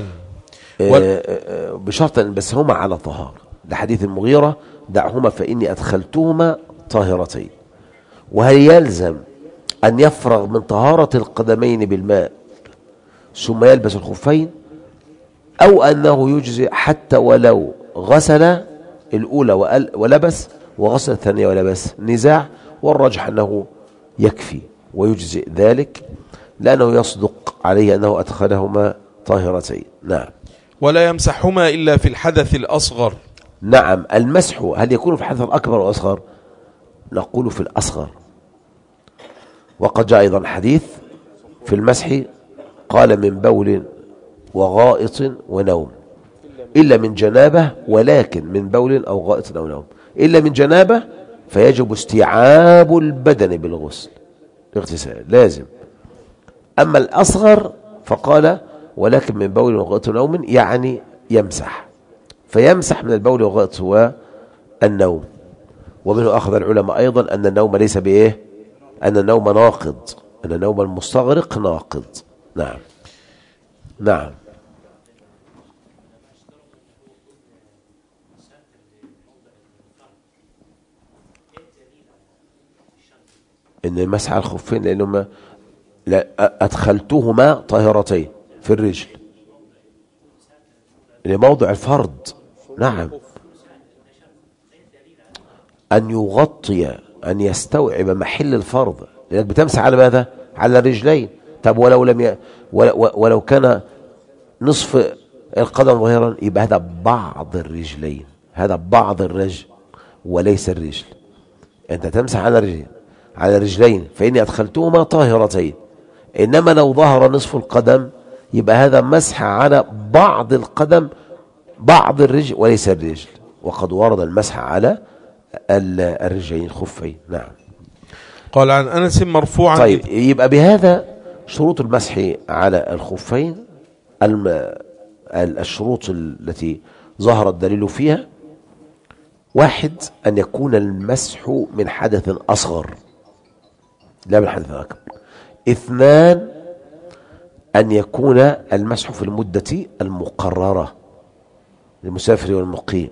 بشرط أن يلبسهما على طهارة، لحديث المغيرة دعهما فإني أدخلتهما طاهرتين. وهل يلزم أن يفرغ من طهارة القدمين بالماء ثم يلبس الخفين، أو أنه يجزئ حتى ولو غسل الأولى ولبس وغسل الثانية ولبس؟ نزاع، والرجح أنه يكفي ويجزئ ذلك، لأنه يصدق عليه أنه أدخلهما طاهرتين. نعم. ولا يمسحهما إلا في الحدث الأصغر. نعم. المسح هل يكون في الحدث الأكبر والأصغر؟ نقول في الأصغر. وقد جاء أيضا حديث في المسح قال من بول وغائط ونوم، إلا من جنابه، ولكن من بول أو غائط أو نوم. إلا من جنابه فيجب استيعاب البدن بالغسل، اغتسال لازم. أما الأصغر فقال ولكن من بول وغائط ونوم، يعني يمسح، فيمسح من البول وغائط والنوم. ومنه أخذ العلماء أيضا أن النوم ليس بإيه، أن النوم ناقض، أن النوم المستغرق ناقض. نعم. نعم. إن المسح على الخفين لأنهما أدخلتهما طاهرتين في الرجل لموضع الفرض. نعم. أن يغطي، أن يستوعب محل الفرض، لأنك بتمسح على ماذا؟ على الرجلين. طب ولو كان نصف القدم ظاهرا، يبقى هذا بعض الرجلين، هذا بعض الرجل وليس الرجل. أنت تمسح على الرجلين فإني أدخلتهما طاهرتين. إنما لو ظهر نصف القدم يبقى هذا مسح على بعض القدم، بعض الرجل وليس الرجل. وقد ورد المسح على الرجلين الخفين. نعم. قال عن أنس مرفوعا. طيب، يبقى بهذا شروط المسح على الخفين، الشروط التي ظهر الدليل فيها: واحد، أن يكون المسح من حدث أصغر لا من حدث أكبر. اثنان، أن يكون المسح في المدة المقررة للمسافر والمقيم.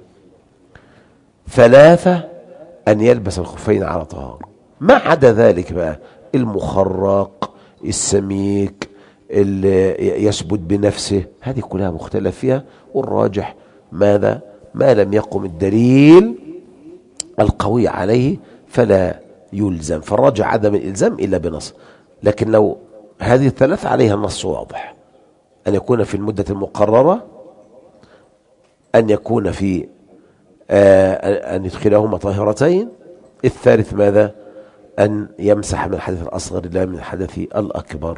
ثلاثة، أن يلبس الخفين على طهارة. ما عدا ذلك بقى المخرق، السميك، اللي يثبت بنفسه، هذه كلها مختلف فيها. والراجح ماذا؟ ما لم يقم الدليل القوي عليه فلا يلزم، فالراجح عدم الإلزام إلا بنص. لكن لو هذه الثلاث عليها النص واضح: أن يكون في المدة المقررة، أن يكون في أن يدخلهما طاهرتين. الثالث ماذا؟ أن يمسح من الحدث الأصغر لا من الحدث الأكبر.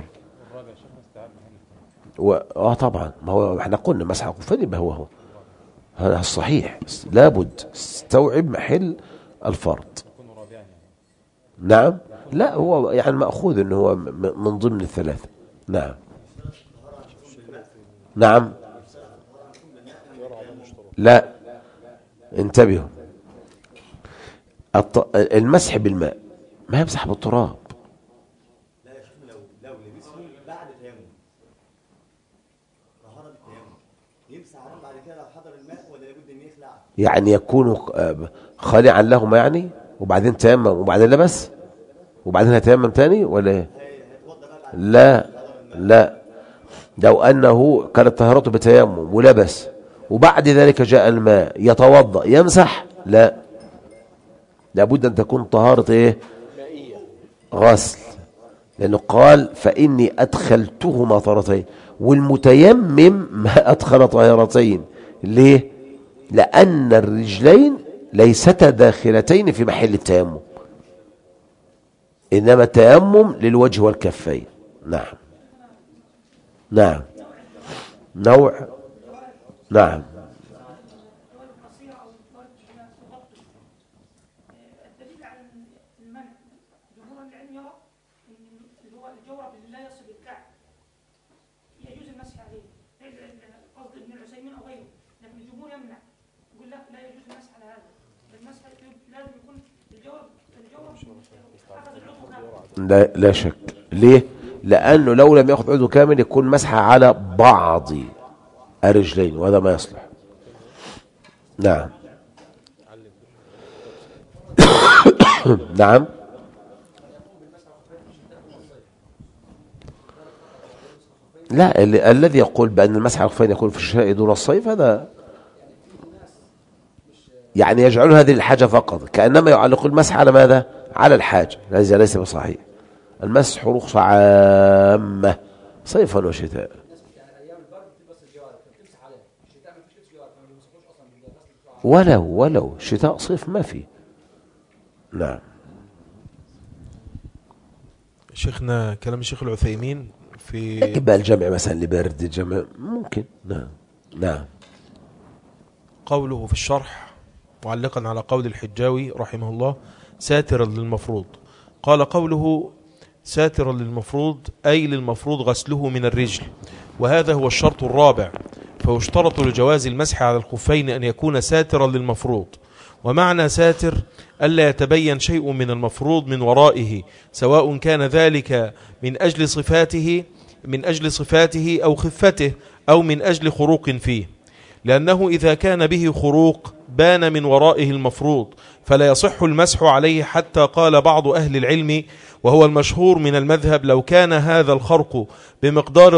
طبعا، ما هو احنا قلنا مسح الخفين يبقى هو هذا الصحيح، لابد استوعب محل الفرض. نعم. لا، هو يعني مأخوذ انه هو من ضمن الثلاثة. نعم. نعم. لا، انتبهوا، المسح بالماء ما يمسح بالتراب. لا يا شيخ، لو لبسه بعد تيمم، طهارة التيمم، يمسح عليه بعد كده لو حضر الماء، ولا لابد ان يخلع؟ يعني يكون خالعا لهما يعني، وبعدين تيمم وبعدين لبس وبعدين هيتيمم تاني ولا ايه؟ لا لا، لو انه كانت طهارته بتيمم ولبس وبعد ذلك جاء الماء يتوضأ يمسح، لا، لابد ان تكون طهارة ايه؟ غسل. لانه قال فاني ادخلتهما طهارتين، والمتيمم ما ادخل طهارتين. ليه؟ لان الرجلين ليستا داخلتين في محل التيمم، انما التيمم للوجه والكفين. نعم. نعم. نوع. نعم. الدليل على المنع، جمهور العلم يرى ان هو الجورب اللي لا يصل الكعب يجوز المسح عليه، قصد ابن العثيمين او غيره، لكن الجمهور يمنع، يقول لا يجوز المسح على هذا. المسح لازم يكون الجورب لا شك. ليه؟ لأنه لو لم يأخذ عضو كامل يكون مسحة على بعض الرجلين، وهذا ما يصلح. نعم. نعم. لا، الذي يقول بأن المسح على الخفين يكون في الشتاء دون الصيف هذا يعني يجعل هذه الحاجة فقط، كأنما يعلق المسح على ماذا؟ على الحاجة. هذا ليس بصحيح. المسح رخصة عامة صيفا وشتاء. ولو شتاء صيف ما في. نعم. شيخنا كلام الشيخ العثيمين في لكن الجمع مثلا لبرد الجمع ممكن. نعم. قوله في الشرح معلقا على قول الحجاوي رحمه الله ساترا للمفروض، قال قوله ساترا للمفروض أي للمفروض غسله من الرجل، وهذا هو الشرط الرابع، فيشترط لجواز المسح على الخفين أن يكون ساترا للمفروض. ومعنى ساتر ألا يتبين شيء من المفروض من ورائه، سواء كان ذلك من أجل صفاته أو خفته أو من أجل خروق فيه، لأنه إذا كان به خروق بان من ورائه المفروض فلا يصح المسح عليه، حتى قال بعض أهل العلم وهو المشهور من المذهب لو كان هذا الخرق بمقدار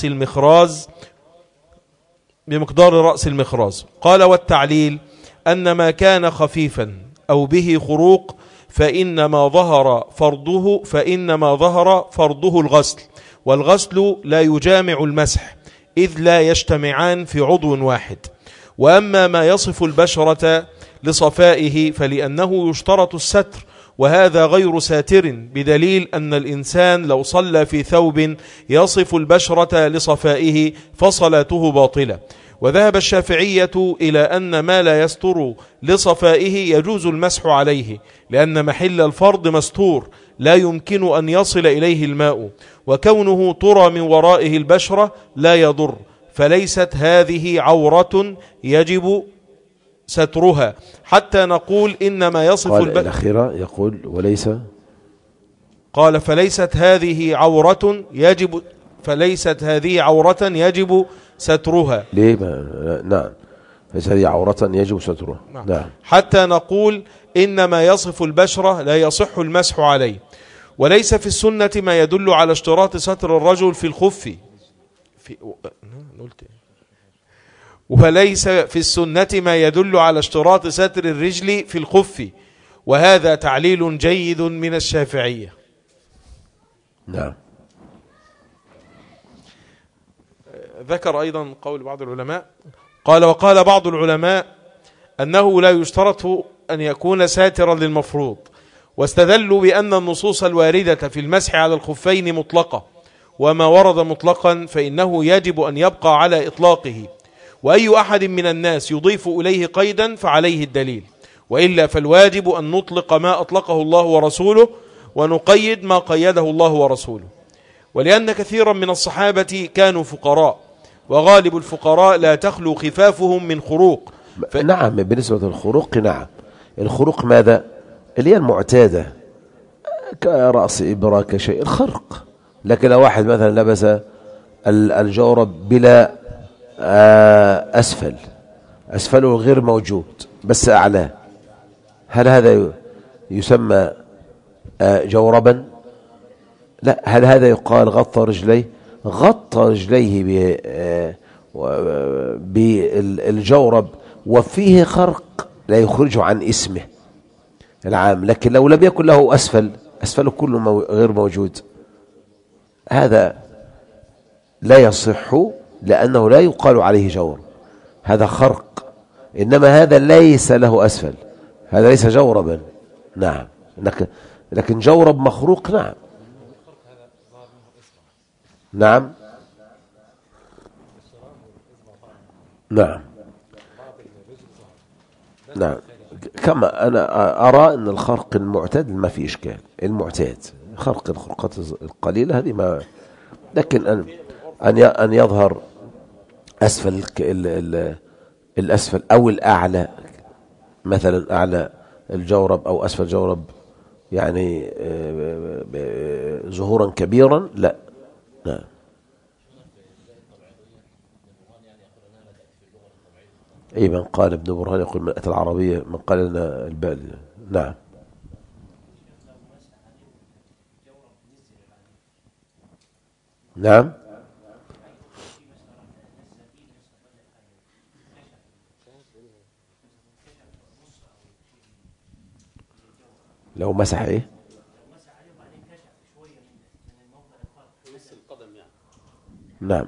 رأس المخراز. قال والتعليل أن ما كان خفيفا أو به خروق فإنما ظهر فرضه الغسل، والغسل لا يجامع المسح إذ لا يجتمعان في عضو واحد. وأما ما يصف البشرة لصفائه فلأنه يشترط الستر، وهذا غير ساتر، بدليل أن الإنسان لو صلى في ثوب يصف البشرة لصفائه فصلاته باطلة. وذهب الشافعية إلى أن ما لا يستر لصفائه يجوز المسح عليه، لأن محل الفرض مستور لا يمكن أن يصل إليه الماء، وكونه ترى من ورائه البشرة لا يضر، فليست هذه عورة يجب سترها، حتى نقول إنما يصف الأخيرة يقول وليس، قال فليست هذه عورة يجب سترها. ليه؟ نعم، ليس هذه عورة يجب سترها. نعم. حتى نقول إنما يصف البشرة لا يصح المسح عليه. وليس في السنة ما يدل على اشتراط ستر الرجل في الخف وليس في السنة ما يدل على اشتراط ستر الرجل في الخف، وهذا تعليل جيد من الشافعية. نعم. ذكر أيضا قول بعض العلماء، وقال بعض العلماء أنه لا يشترط أن يكون ساترا للمفروض، واستدلوا بأن النصوص الواردة في المسح على الخفين مطلقة، وما ورد مطلقا فإنه يجب أن يبقى على إطلاقه، وأي أحد من الناس يضيف إليه قيدا فعليه الدليل، وإلا فالواجب أن نطلق ما أطلقه الله ورسوله ونقيد ما قيده الله ورسوله. ولأن كثيرا من الصحابة كانوا فقراء، وغالب الفقراء لا تخلو خفافهم من خروق. نعم، بالنسبة للخروق نعم، الخروق ماذا؟ اللي هي المعتادة كرأس إبرة كشيء الخرق. لكن لو واحد مثلا لبس الجورب بلا أسفله غير موجود بس أعلاه، هل هذا يسمى جوربا؟ لا. هل هذا يقال غطى رجليه؟ غطى رجليه بالجورب وفيه خرق لا يخرجه عن اسمه العام. لكن لو لم يكن له أسفله كله غير موجود، هذا لا يصح، لأنه لا يقال عليه جور، هذا خرق. إنما هذا ليس له أسفل، هذا ليس جوربا. نعم. لكن جورب مخروق. نعم. نعم. نعم. نعم. كما أنا أرى أن الخرق المعتاد ما في إشكال، المعتاد خرق الخرقات القليلة هذه ما، لكن أن يظهر أسفل الأسفل أو الأعلى، مثلا أعلى الجورب أو أسفل جورب يعني ظهورا كبيرا لا. نعم. أي من قال ابن برهان يقول من أتى العربية من قال لنا البال. نعم. نعم. لو مسح ايه؟ نعم.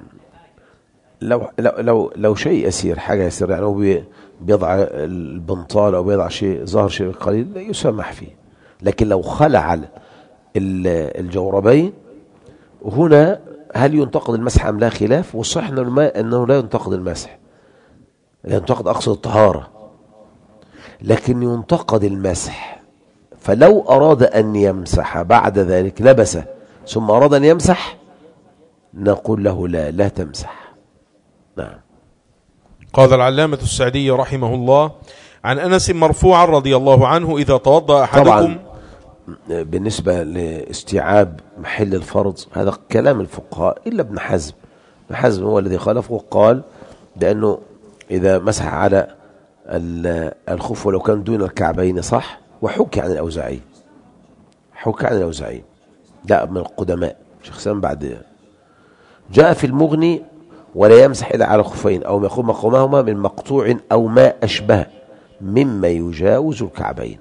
لو شيء يسير، حاجة يسير، يعني هو بيضع البنطال أو بيضع شيء ظاهر شيء قليل لا يسمح فيه. لكن لو خلع الجوربين هنا هل ينتقد المسح أم لا خلاف، والصحيح أنه لا ينتقد المسح، لا ينتقد أقصد الطهارة، لكن ينتقد المسح. فلو أراد أن يمسح بعد ذلك لبسه ثم أراد أن يمسح نقول له لا تمسح. نعم. قال العلامة السعدي رحمه الله عن أنس مرفوعا رضي الله عنه إذا توضأ أحدكم. طبعا بالنسبة لاستيعاب محل الفرض هذا كلام الفقهاء إلا ابن حزم. ابن حزم هو الذي خالفه وقال بأنه إذا مسح على الخف ولو كان دون الكعبين صح، وحكي عن الأوزاعي، حكي عن الأوزاعي لا من القدماء شيخ سلام بعد. جاء في المغني ولا يمسح إلا على الخفين أو ما يقوم مقامهما من مقطوع أو ما أشبه مما يجاوز الكعبين.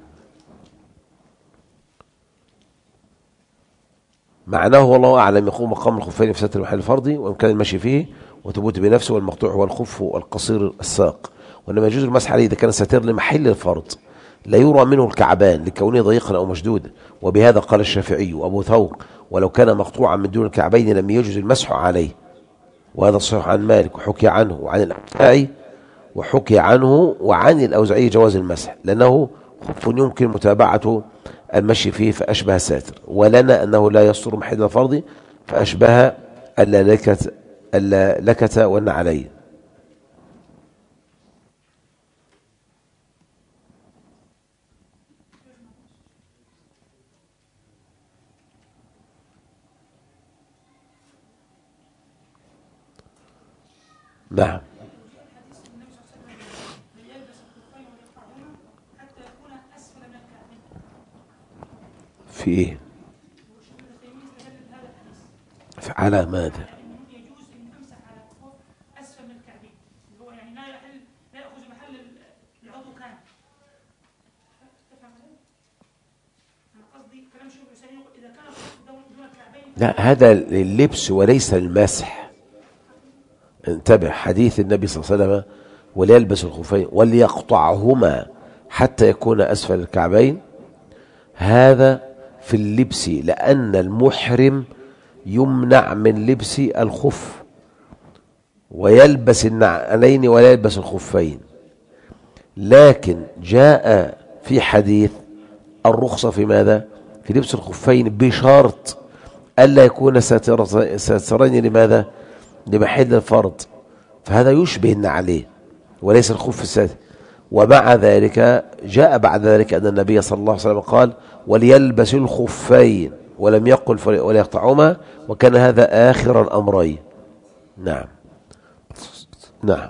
معناه والله أعلم يقوم مقام الخفين في ستر محل الفرض وإمكان المشي فيه وثبوت بنفسه، والمقطوع هو الخف القصير الساق، وإنما يجوز المسح عليه إذا كان ساتر لمحل الفرض لا يرى منه الكعبان لكونه ضيقا أو مشدودا. وبهذا قال الشافعي وأبو ثور ولو كان مقطوعا من دون الكعبين لم يجوز المسح عليه، وهذا الصحيح عن مالك وحكي عنه وعن الأوزاعي، وحكي عنه وعن الأوزاعي جواز المسح لأنه خف يمكن متابعة المشي فيه فأشبه الساتر، ولنا أنه لا يستر محل الفرض فأشبه اللكة والنعلين. نعم. في ايه؟ على ماذا؟ يجوز ان امسح على الخف اسفل من الكعبين، اللي هو يعني لا ياخذ محل العضو كامل. تفهم علي؟ انا قصدي كلام شيخ الحسين يقول اذا كان الخف دون الكعبين لا، هذا اللبس وليس المسح. انتبه، حديث النبي صلى الله عليه وسلم وليلبس الخفين وليقطعهما حتى يكون أسفل الكعبين، هذا في اللبس، لأن المحرم يمنع من لبس الخف ويلبس النعلين ولا يلبس الخفين. لكن جاء في حديث الرخصة في ماذا؟ في لبس الخفين بشرط ألا يكون ساترين لماذا؟ لمحل الفرض، فهذا يشبه النعلين وليس الخف الساتر. ومع ذلك جاء بعد ذلك أن النبي صلى الله عليه وسلم قال وليلبس الخفين ولم يقل وليقطعهما، وكان هذا آخر الأمرين. نعم. نعم.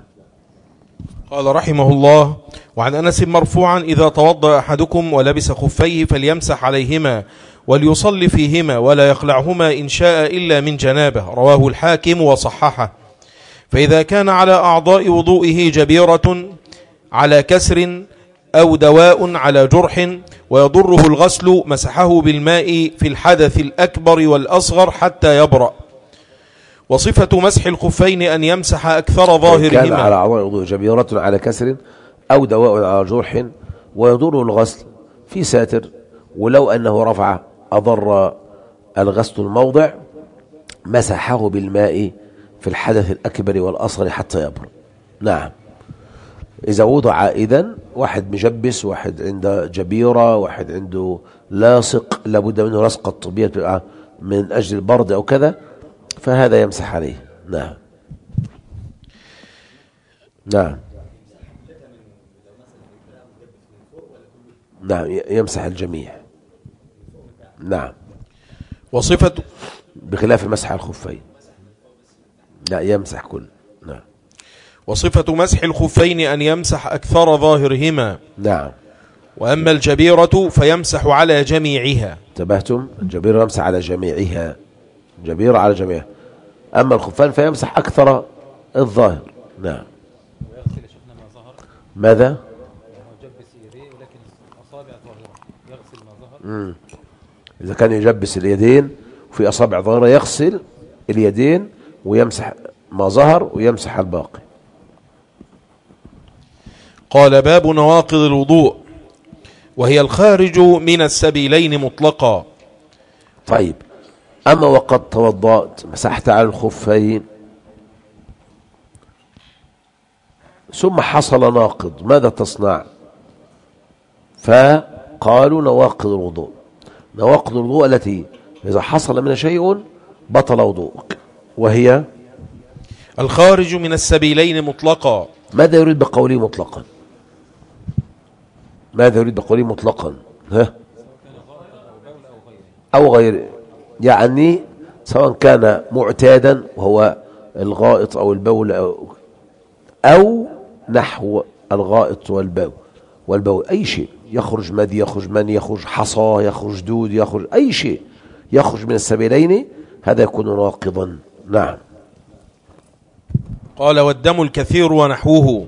قال رحمه الله وعن أنس مرفوعا إذا توضأ أحدكم ولبس خفيه فليمسح عليهما وليصلي فيهما ولا يخلعهما إن شاء إلا من جنابه، رواه الحاكم وصححه. فإذا كان على أعضاء وضوئه جبيرة على كسر أو دواء على جرح ويضره الغسل مسحه بالماء في الحدث الأكبر والأصغر حتى يبرأ. وصفة مسح الخفين أن يمسح أكثر ظاهرهما. كان على أعضاء وضوء جبيرة على كسر أو دواء على جرح ويضره الغسل في ساتر، ولو أنه رفع أضر الغسل الموضع مسحه بالماء في الحدث الأكبر والأصغر حتى يبرأ. نعم. إذا وضع إذن واحد مجبس، واحد عنده جبيرة، واحد عنده لاصق لابد منه لصق الطبيعة من أجل البرد أو كذا، فهذا يمسح عليه. نعم. نعم. نعم يمسح الجميع. نعم. وصفة بخلاف مسح الخفين، لا يمسح كل. نعم. وصفة مسح الخفين أن يمسح أكثر ظاهرهما. نعم. وأما الجبيرة فيمسح على جميعها. انتبهتم؟ الجبيرة يمسح على جميعها، جبيرة على جميعها. أما الخفان فيمسح أكثر الظاهر. نعم. ويغسل شيخنا ما ظهر. ماذا؟ هو يجبس يديه ولكن أصابع ظاهرة، يغسل ما ظهر. إذا كان يجبس اليدين وفي أصابع ظاهرة يغسل اليدين ويمسح ما ظهر ويمسح الباقي. قال باب نواقض الوضوء، وهي الخارج من السبيلين مطلقا. طيب، أما وقد توضأت مسحت على الخفين ثم حصل ناقض، ماذا تصنع؟ فقالوا نواقض الوضوء. نواقض الوضوء التي إذا حصل منها شيء بطل وضوءك، وهي الخارج من السبيلين مطلقا. ماذا يريد بقوله مطلقا؟ ماذا يريد بقوله مطلقا؟ ها؟ أو غير، يعني سواء كان معتادا وهو الغائط أو البول أو نحو الغائط والبول أي شيء يخرج مذي، يخرج من، يخرج حصى، يخرج دود، يخرج أي شيء يخرج من السبيلين هذا يكون ناقضا. نعم. قال والدم الكثير ونحوه،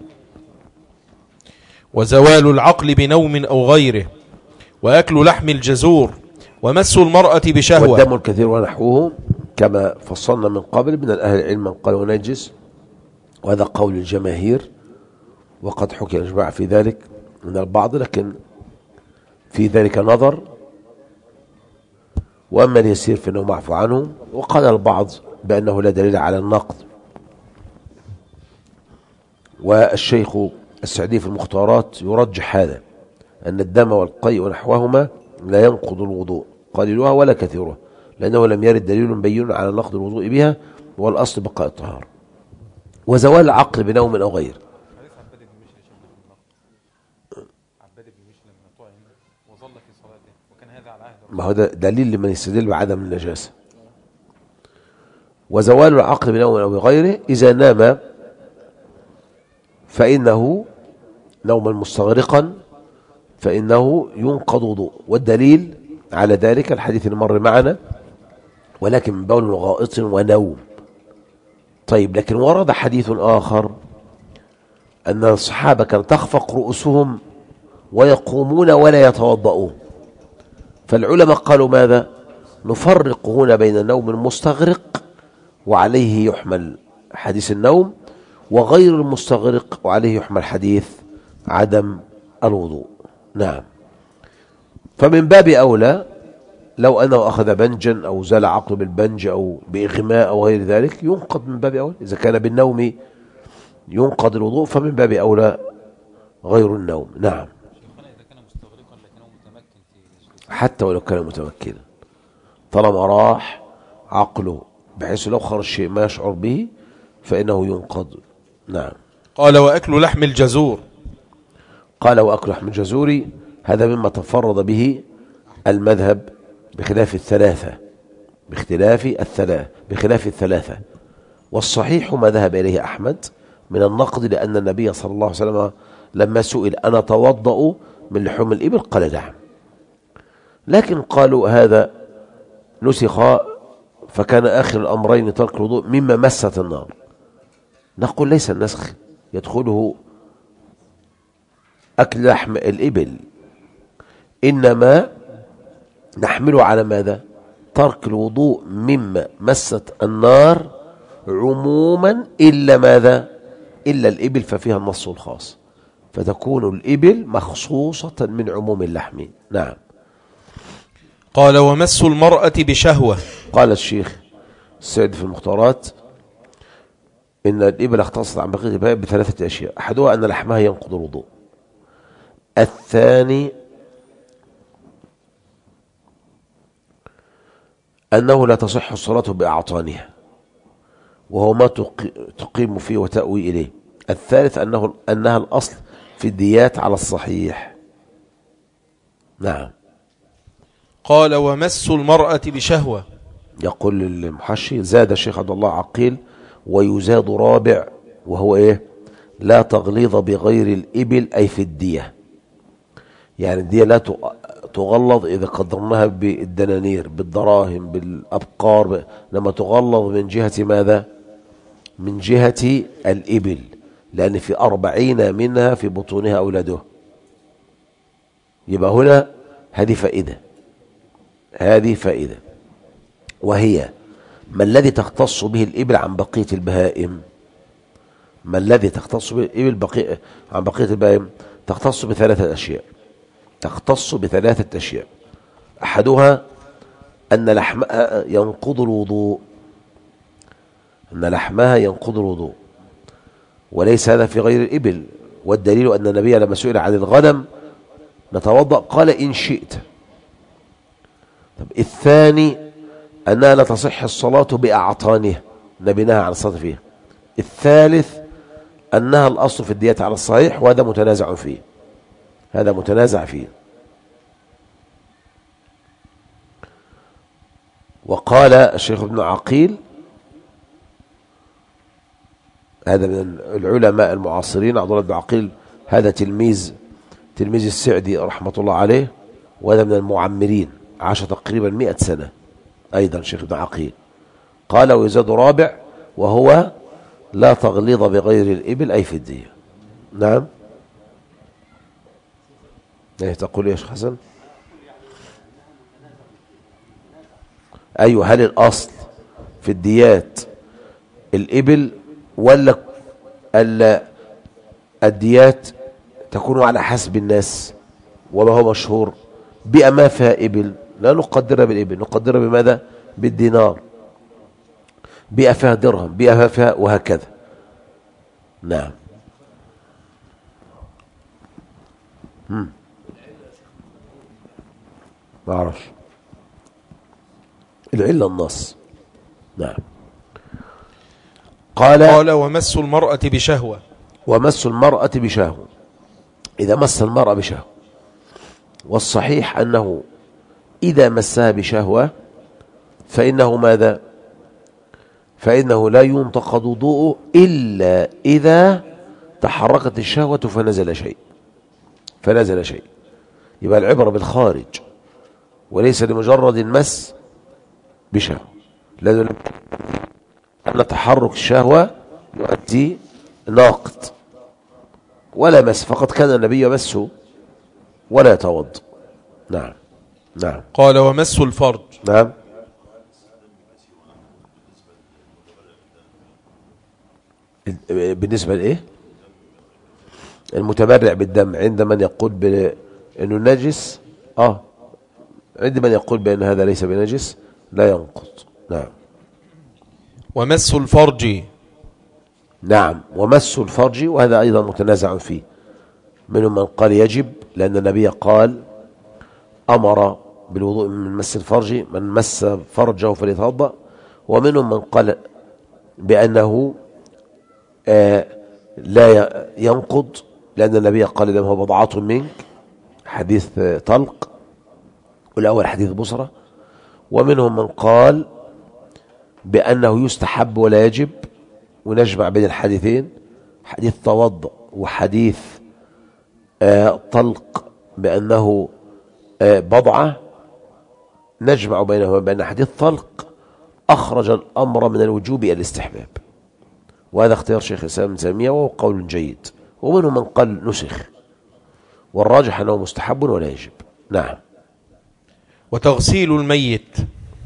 وزوال العقل بنوم أو غيره، وأكل لحم الجزور، ومس المرأة بشهوة. والدم الكثير ونحوه كما فصلنا من قبل من الأهل العلم من قال ونجس، وهذا قول الجماهير، وقد حكي الإجماع في ذلك من البعض، لكن في ذلك نظر. وأما اليسير فإنه معفو عنه. وقال البعض بأنه لا دليل على النقض. والشيخ السعدي في المختارات يرجح هذا، أن الدم والقيء ونحوهما لا ينقض الوضوء قليلها ولا كثيرها، لأنه لم يرد دليل بين على نقض الوضوء بها، والأصل بقاء الطهارة. وزوال العقل بنوم أو غير. ما هو ده دليل لمن يستدل بعدم النجاسة. وزوال العقل بنوم أو غيره إذا نام فإنه نوما مستغرقا فإنه ينقض وضوء، والدليل على ذلك الحديث المر معنا، ولكن من بول وغائط ونوم. طيب، لكن ورد حديث آخر أن الصحابة كانت تخفق رؤوسهم ويقومون ولا يتوضؤون، فالعلماء قالوا ماذا؟ نفرق هنا بين النوم المستغرق وعليه يحمل حديث النوم، وغير المستغرق وعليه يحمل حديث عدم الوضوء. نعم. فمن باب أولى لو أنه أخذ بنجا أو زال عقله بالبنج أو بإغماء أو غير ذلك ينقض من باب أولى. إذا كان بالنوم ينقض الوضوء فمن باب أولى غير النوم. نعم. حتى ولو كان متمكنا طالما راح عقله بحيث لو خرج شيء ما يشعر به فإنه ينقض. نعم. قال وأكل لحم الجزور. قال وأكل لحم الجزور هذا مما تفرد به المذهب بخلاف الثلاثة، والصحيح ما ذهب إليه أحمد من النقد، لأن النبي صلى الله عليه وسلم لما سئل أنا توضأ من لحوم الإبل قال نعم، لكن قالوا هذا نسخ فكان آخر الأمرين ترك الوضوء مما مست النار. نقول ليس النسخ يدخله أكل لحم الإبل، إنما نحمله على ماذا؟ ترك الوضوء مما مست النار عموما إلا ماذا؟ إلا الإبل ففيها النص الخاص، فتكون الإبل مخصوصة من عموم اللحم. نعم. قال ومس المرأة بشهوة. قال الشيخ السعد في المختارات إن الإبل اختصت عن بقية البهائم بثلاثة أشياء، أحدها أن لحمها ينقض الوضوء، الثاني أنه لا تصح الصلاة بأعطانها وهو ما تقيم فيه وتأوي إليه، الثالث أنها الأصل في الديات على الصحيح. نعم. قال ومس المرأة بشهوة. يقول المحشي زاد الشيخ عبد الله عقيل ويزاد رابع وهو ايه؟ لا تغليظ بغير الإبل أي في الدية. يعني الدية لا تغلظ إذا قدرناها بالدنانير بالدراهم بالأبقار، لما تغلظ من جهة ماذا؟ من جهة الإبل، لأن في 40 منها في بطونها أولاده. يبقى هنا هذه فائدة، وهي ما الذي تختص به الإبل عن بقية البهائم؟ ما الذي تختص به الإبل عن بقية البهائم؟ تختص بثلاثة أشياء. أحدها أن لحمها ينقض الوضوء، وليس هذا في غير الإبل، والدليل أن النبي لما سئل عن الغنم نتوضأ قال إن شئت. طب الثاني أنها لا تصح الصلاة بأعطانها، النبي نهى عن الصلاة فيها. الثالث أنها الأصل في الديات على الصحيح، وهذا متنازع فيه. وقال الشيخ ابن عقيل هذا من العلماء المعاصرين، عبد الله بن عقيل هذا تلميذ السعدي رحمة الله عليه، وهذا من المعمرين، عاش تقريبا 100 سنة أيضا الشيخ ابن عقيل. قال ويزاد رابع وهو لا تغليظ بغير الإبل أي في الدية. نعم. ايه تقول يا شيخ حسن؟ أيوة، هل الأصل في الديات الإبل ولا الديات تكون على حسب الناس؟ وما هو مشهور بيئة ما فيها إبل لا نقدرها بالإبل، نقدرها بماذا؟ بالدينار. بيئة فيها درهم، بيئة فيها وهكذا. نعم. ما أعرفش العلة النص. نعم. قال ومس المرأة بشهوة. إذا مس المرأة بشهوة، والصحيح أنه إذا مسها بشهوة فإنه ماذا؟ فإنه لا ينتقض وضوءه إلا إذا تحركت الشهوة فنزل شيء. يبقى العبرة بالخارج وليس لمجرد المس بشهوة، لأن تحرك الشهوة يؤدي ناقض. ولا مس، فقد كان النبي يمسه ولا يتوضا. نعم. قال ومس الفرج. نعم. بالنسبة لإيه؟ المتبرع بالدم عند من يقول بأنه نجس، عند من يقول بأن هذا ليس بنجس لا ينقض. نعم. ومس الفرج. نعم، ومس الفرج، وهذا أيضا متنازع فيه. منهم من قال يجب، لأن النبي قال أمر بالوضوء من مس الفرج، من مس فرجه فليتوضأ. ومنهم من قال بأنه لا ينقض، لأن النبي قال لهم هو بضعة منك، حديث طلق، والأول حديث بصرة. ومنهم من قال بأنه يستحب ولا يجب، ونجمع بين الحديثين، حديث توضأ وحديث طلق بأنه بضعة، نجمع بينهما بأن حديث طلق أخرج الأمر من الوجوب إلى الاستحباب، وهذا اختيار شيخ الإسلام ابن تيمية وهو قول جيد. ومنهم من قال نسخ، والراجح أنه مستحب ولا يجب. نعم. وتغسيل الميت.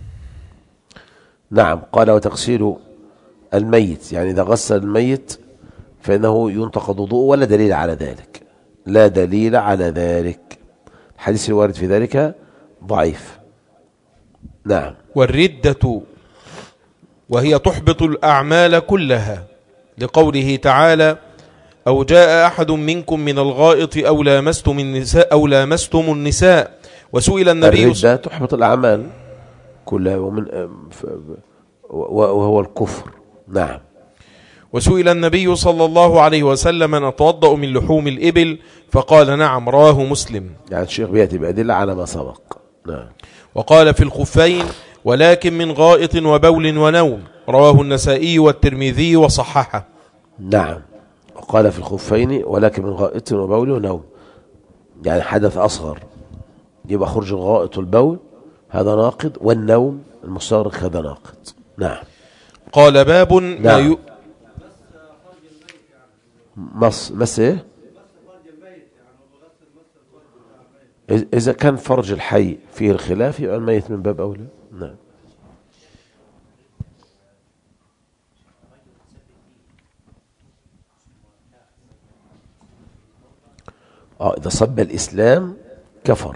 نعم. قال وتغسيل الميت، يعني إذا غسل الميت فإنه ينتقض وضوءه، ولا دليل على ذلك، لا دليل على ذلك، الحديث الوارد في ذلك ضعيف. نعم. والردة وهي تحبط الأعمال كلها، لقوله تعالى أو جاء أحد منكم من الغائط أو لامستم النساء وسئل النبي. الردة تحبط الأعمال كلها وهو الكفر. نعم. وسئل النبي صلى الله عليه وسلم أن أتوضأ من لحوم الإبل فقال نعم، رواه مسلم. يعني الشيخ بيأتي بأدلة على ما سبق. نعم. وقال في الخفين ولكن من غائط وبول ونوم، رواه النسائي والترمذي وصححه. نعم. وقال في الخفين ولكن من غائط وبول ونوم، يعني حدث أصغر، يبقى خرج الغائط والبول هذا ناقض، والنوم المستغرق هذا ناقض. نعم. قال باب نعم. مس ايه؟ إذا كان فرج الحي فيه الخلاف يبقى الميت من باب أولى. نعم. إذا صب الإسلام كفر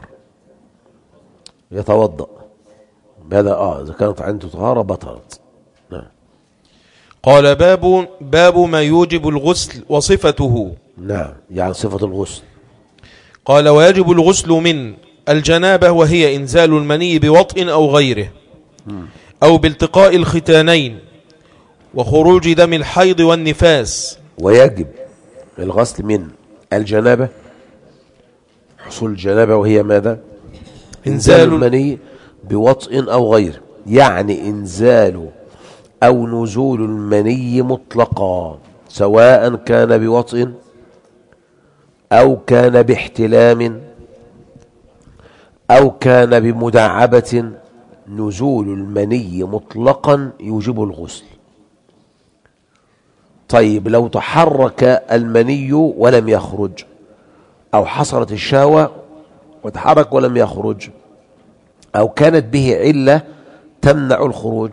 يتوضأ بهذا. إذا كانت عنده طهارة بطلت. نعم. قال باب ما يوجب الغسل وصفته. نعم، يعني صفة الغسل. قال ويجب الغسل من الجنابة، وهي إنزال المني بوطء أو غيره، أو بالتقاء الختانين، وخروج دم الحيض والنفاس. ويجب الغسل من الجنابة، حصول الجنابة وهي ماذا؟ إنزال المني بوطء أو غيره، يعني إنزال أو نزول المني مطلقا، سواء كان بوطء أو كان باحتلام أو كان بمداعبة. نزول المني مطلقا يوجب الغسل. طيب لو تحرك المني ولم يخرج، أو حصلت الشهوة وتحرك ولم يخرج، أو كانت به علة تمنع الخروج،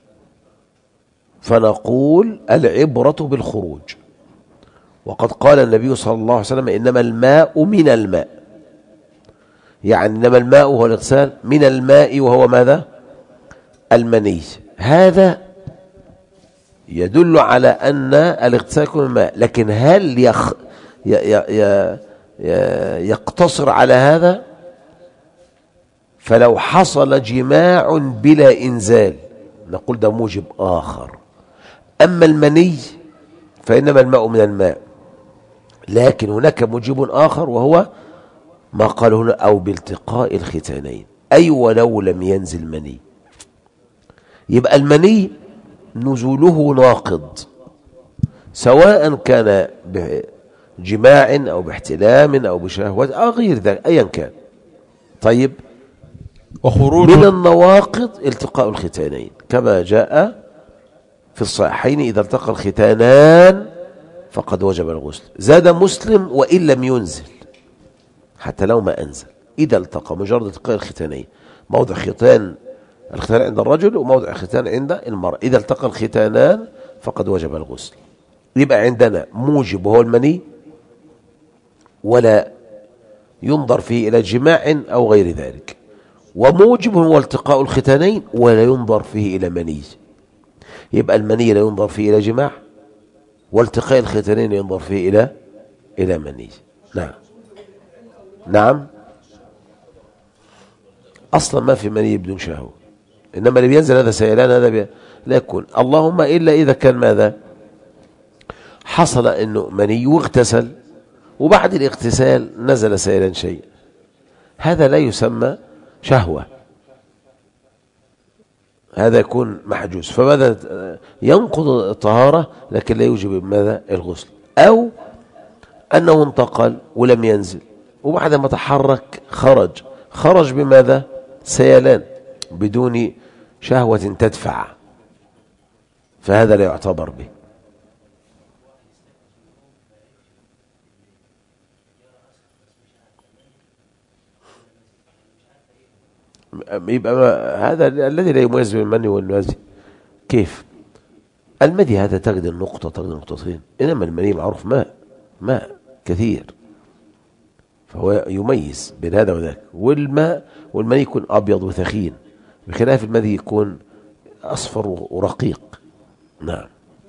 فنقول العبرة بالخروج. وقد قال النبي صلى الله عليه وسلم إنما الماء من الماء، يعني إنما الماء هو الاغتسال من الماء، وهو ماذا؟ المني. هذا يدل على أن الاغتسال يكون من الماء، لكن هل يقتصر على هذا؟ فلو حصل جماع بلا إنزال نقول ده موجب آخر. أما المني فإنما الماء من الماء، لكن هناك موجب آخر وهو ما قال هنا أو بالتقاء الختانين، أي ولو لم ينزل مني. يبقى المني نزوله ناقض، سواء كان بجماع أو باحتلام أو بشهوة أو غير ذلك أيا كان. طيب وخروج من النواقض التقاء الختانين، كما جاء في الصحيحين إذا التقى الختانان فقد وجب الغسل. زاد مسلم وإن لم ينزل، حتى لو ما أنزل، إذا التقى مجرد التقاء الختانين، موضع الختان عند الرجل وموضع الختان عند المرأة، إذا التقى الختانان فقد وجب الغسل. يبقى عندنا موجب وهو المني، ولا ينظر فيه إلى جماع أو غير ذلك، وموجب هو التقاء الختانين ولا ينظر فيه إلى مني. يبقى المني لا ينظر فيه إلى جماع، والتقاء الختانين ينظر فيه إلى مني. نعم. نعم، أصلا ما في مني بدون شهوة، إنما اللي بينزل هذا سيلان، هذا لا يكون، اللهم إلا إذا كان ماذا؟ حصل إنه مني واغتسل وبعد الاغتسال نزل سيلان شيء، هذا لا يسمى شهوة، هذا يكون محجوز، فماذا؟ ينقض الطهارة لكن لا يوجب ماذا؟ الغسل. أو أنه انتقل ولم ينزل وبعد ما تحرك خرج بماذا؟ سيلان بدون شهوة تدفع، فهذا لا يعتبر به. يبقى هذا الذي لا يميز بين المني والمزي. كيف؟ المدي هذا تجد النقطة، تجد نقطتين، إنما المني معروف ماء كثير، فهو يميز بين هذا وذاك. والمني يكون أبيض وثخين، بخلاف المدي يكون أصفر ورقيق. نعم.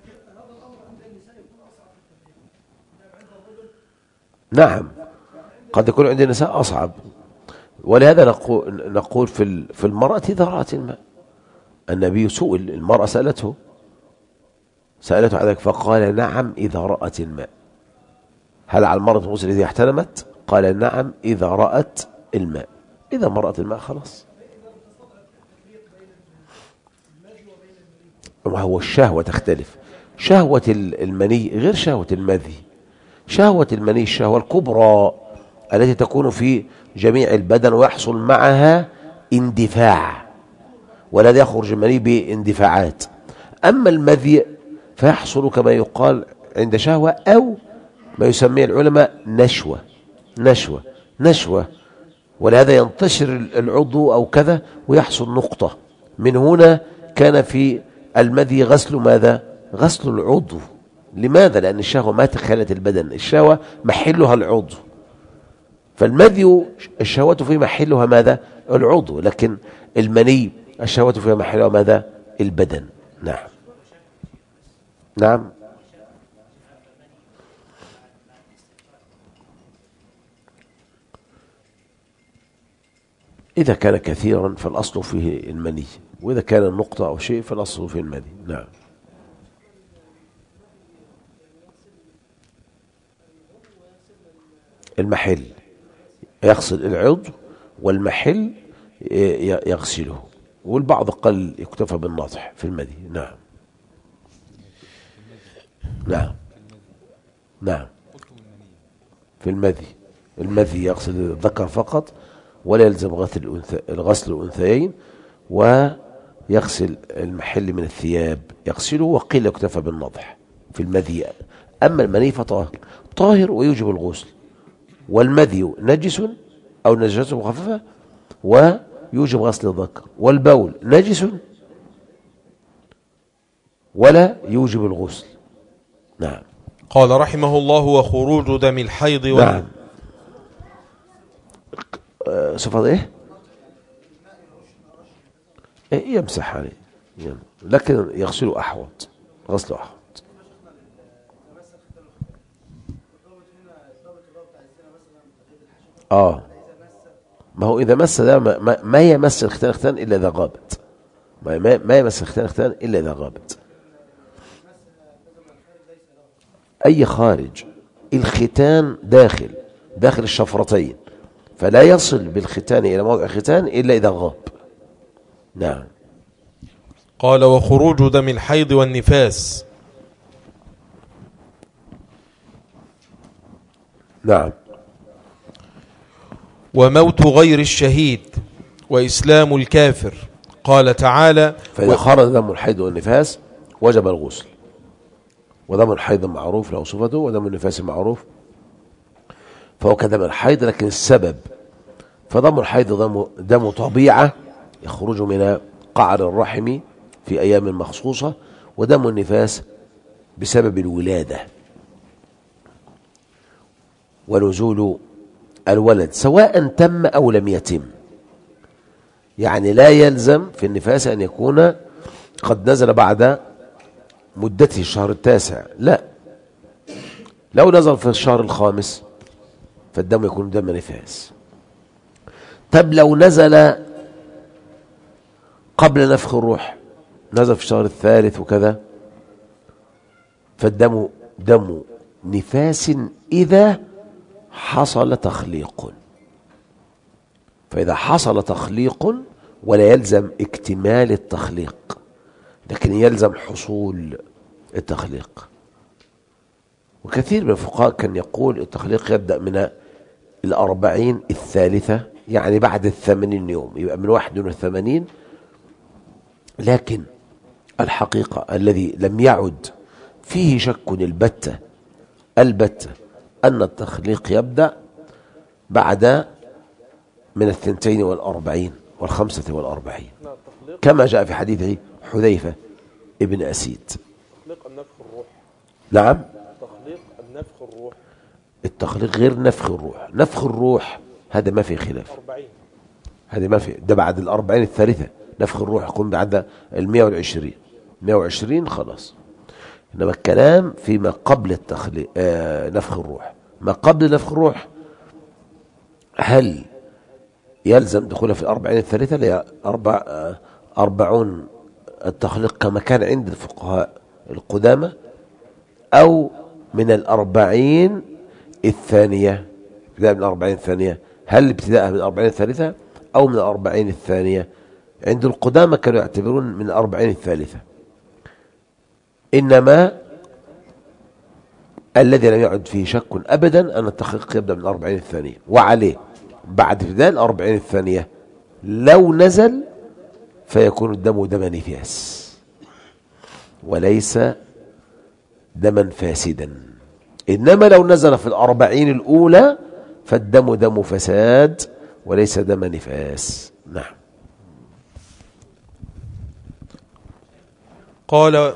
نعم، قد يكون عند النساء أصعب، ولهذا نقول في المرأة إذا رأت الماء. النبي سئل، المرأة سألته على ذلك فقال نعم إذا رأت الماء. هل على المرأة الغسل إذا احتلمت؟ قال نعم إذا رأت الماء. إذا مرأت الماء خلاص. وهو الشهوة تختلف، شهوة المني غير شهوة المذي. شهوة المني الشهوة الكبرى التي تكون في جميع البدن ويحصل معها اندفاع، ولا يخرج المني باندفاعات. أما المذي فيحصل كما يقال عند شهوة أو ما يسميه العلماء نشوة، ولهذا ينتشر العضو أو كذا ويحصل نقطة. من هنا كان في المذي غسل ماذا؟ غسل العضو. لماذا؟ لأن الشهوة ما تخلت البدن، الشهوة محلها العضو، فالمذي الشهوة في محلها ماذا؟ العضو، لكن المني الشهوة في محلها ماذا؟ البدن. نعم إذا كان كثيرا فالأصل فيه المني، وإذا كان النقطة أو شيء فالأصل فيه المني. نعم. المحل يغسل العضو والمحل يغسله، والبعض قال يكتفى بالناطح في المذي. نعم في المذي يغسل الذكر فقط، ولا يلزم غسل الأنثيين، ويغسل المحل من الثياب يغسله، وقيل يكتفى بالنضح في المذي. أما المني فطاهر ويوجب الغسل، والمذي نجس أو نجاسة مخففة ويوجب غسل الذكر، والبول نجس ولا يوجب الغسل. نعم. قال رحمه الله: وخروج دم الحيض نعم. صفة ايه؟ يمسح عليه، لكن يغسله أحوط، غسله أحوط. ما هو إذا مس ده ما يمس الختان إلا إذا غابت، ما يمس الختان إلا إذا غابت. أي خارج، الختان داخل الشفرتين، فلا يصل بالختان إلى موضع الختان إلا إذا غاب. نعم. قال: وخروج دم الحيض والنفاس. نعم. وموت غير الشهيد وإسلام الكافر. قال تعالى: فإذا خرج دم الحيض والنفاس وجب الغسل. ودم الحيض معروف له صفته، ودم النفاس معروف، فهو كدم الحيض لكن السبب. فدم الحيض دم طبيعة يخرج من قعر الرحم في أيام مخصوصة، ودم النفاس بسبب الولادة ونزول الولد سواء تم أو لم يتم. يعني لا يلزم في النفاس أن يكون قد نزل بعد مدته الشهر التاسع، لا، لو نزل في الشهر الخامس فالدم يكون دم نفاس. طب لو نزل قبل نفخ الروح، نزل في الشهر الثالث وكذا، فالدم دم نفاس إذا حصل تخليق. فإذا حصل تخليق، ولا يلزم اكتمال التخليق، لكن يلزم حصول التخليق. وكثير من الفقهاء كان يقول التخليق يبدأ من 40 الثالثة، يعني بعد 80 يوم، يبقى من 81. لكن الحقيقة الذي لم يعد فيه شك البتة أن التخليق يبدأ بعد من 42 و45، كما جاء في حديث حذيفة ابن أسيد. تخليق النفخ الروح. نعم. تخليق النفخ الروح. التخليق غير نفخ الروح. نفخ الروح هذا ما فيه خلاف، 40 هذا ما فيه، ده بعد 40 الثالثة. نفخ الروح يكون بعد 120 خلاص. إنما الكلام فيما قبل التخليق، نفخ الروح. ما قبل نفخ الروح هل يلزم دخوله في 40 الثالثة؟ لا، 40 التخليق كما كان عند الفقهاء القدامى، أو من 40 الثانية، ابتداء من 40 الثانية. هل ابتداء من 40 الثالثة أو من 40 الثانية. عند القدامى كانوا يعتبرون من 40 الثالثة، إنما الذي لم يعد فيه شك أبدا أن التحقيق يبدأ من 40 الثانية، وعليه بعد ابتداء 40 الثانية لو نزل فيكون الدم دم نفاس وليس دما فاسدا، إنما لو نزل في 40 الأولى فالدم دم فساد وليس دم نفاس. نعم. قال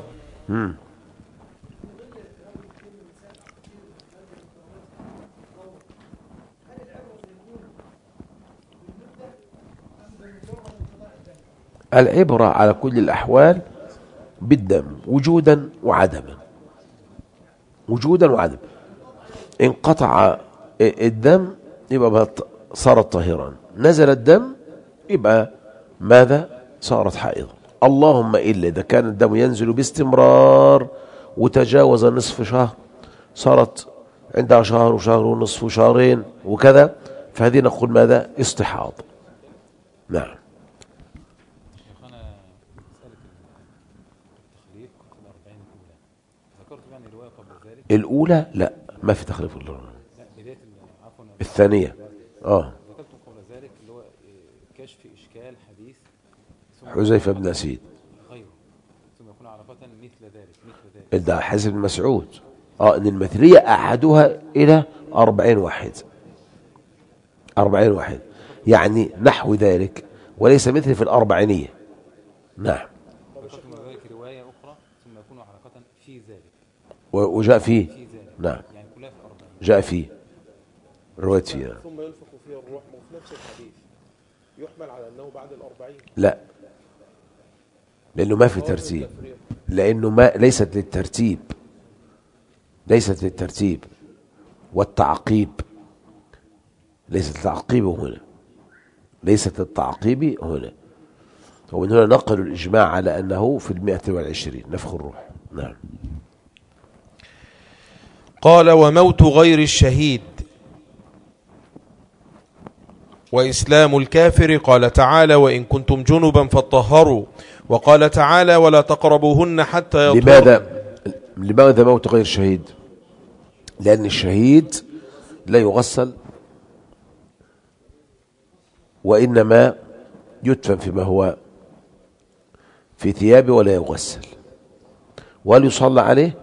العبرة على كل الأحوال بالدم وجودا وعدما، وجودا وعدما. انقطع الدم يبقى صارت طاهرا، نزل الدم يبقى ماذا؟ صارت حائضا. اللهم إلا إذا كان الدم ينزل باستمرار وتجاوز نصف شهر، صارت عندها شهر وشهر ونصف وشهرين وكذا، فهذه نقول ماذا؟ استحاض. نعم. شيخنا مسألة التخليف في الأربعين الأولى ذكرت يعني رواية قبل ذلك. الأولى لا، ما في تخليف الأولى. لا بداية عفوا الثانية ذكرت قبل ذلك اللي هو كشف إشكال حديث حذيفة بن أسيد غيره ثم يكون عرفة مثل ذلك ده حديث ابن مسعود ان المثلية احدها الى 40 واحد، 40 واحد يعني نحو ذلك، وليس مثل في الأربعينية. نعم. ذلك رواية أخرى ثم يكون علاقة في ذلك وجاء فيه. في ذلك نعم يعني كلها في 40 جاء فيه رواية فيه. ثم ينفخ فيها الروح وفي نفس الحديث يحمل على أنه بعد 40. لا، لأنه ما في ترتيب، لأنه ما ليست للترتيب، ليست للترتيب والتعقيب، ليست التعقيب هنا، ليست التعقيب هنا. ومن هنا نقلوا الإجماع على أنه في 120 نفخ الروح. نعم. قال وموت غير الشهيد وإسلام الكافر. قال تعالى وإن كنتم جنبا فطهروا. وقال تعالى ولا تقربوهن حتى يطهرن. لماذا موت غير الشهيد؟ لأن الشهيد لا يغسل، وإنما يدفن فيما هو في ثيابه ولا يغسل، وهل يصلى عليه؟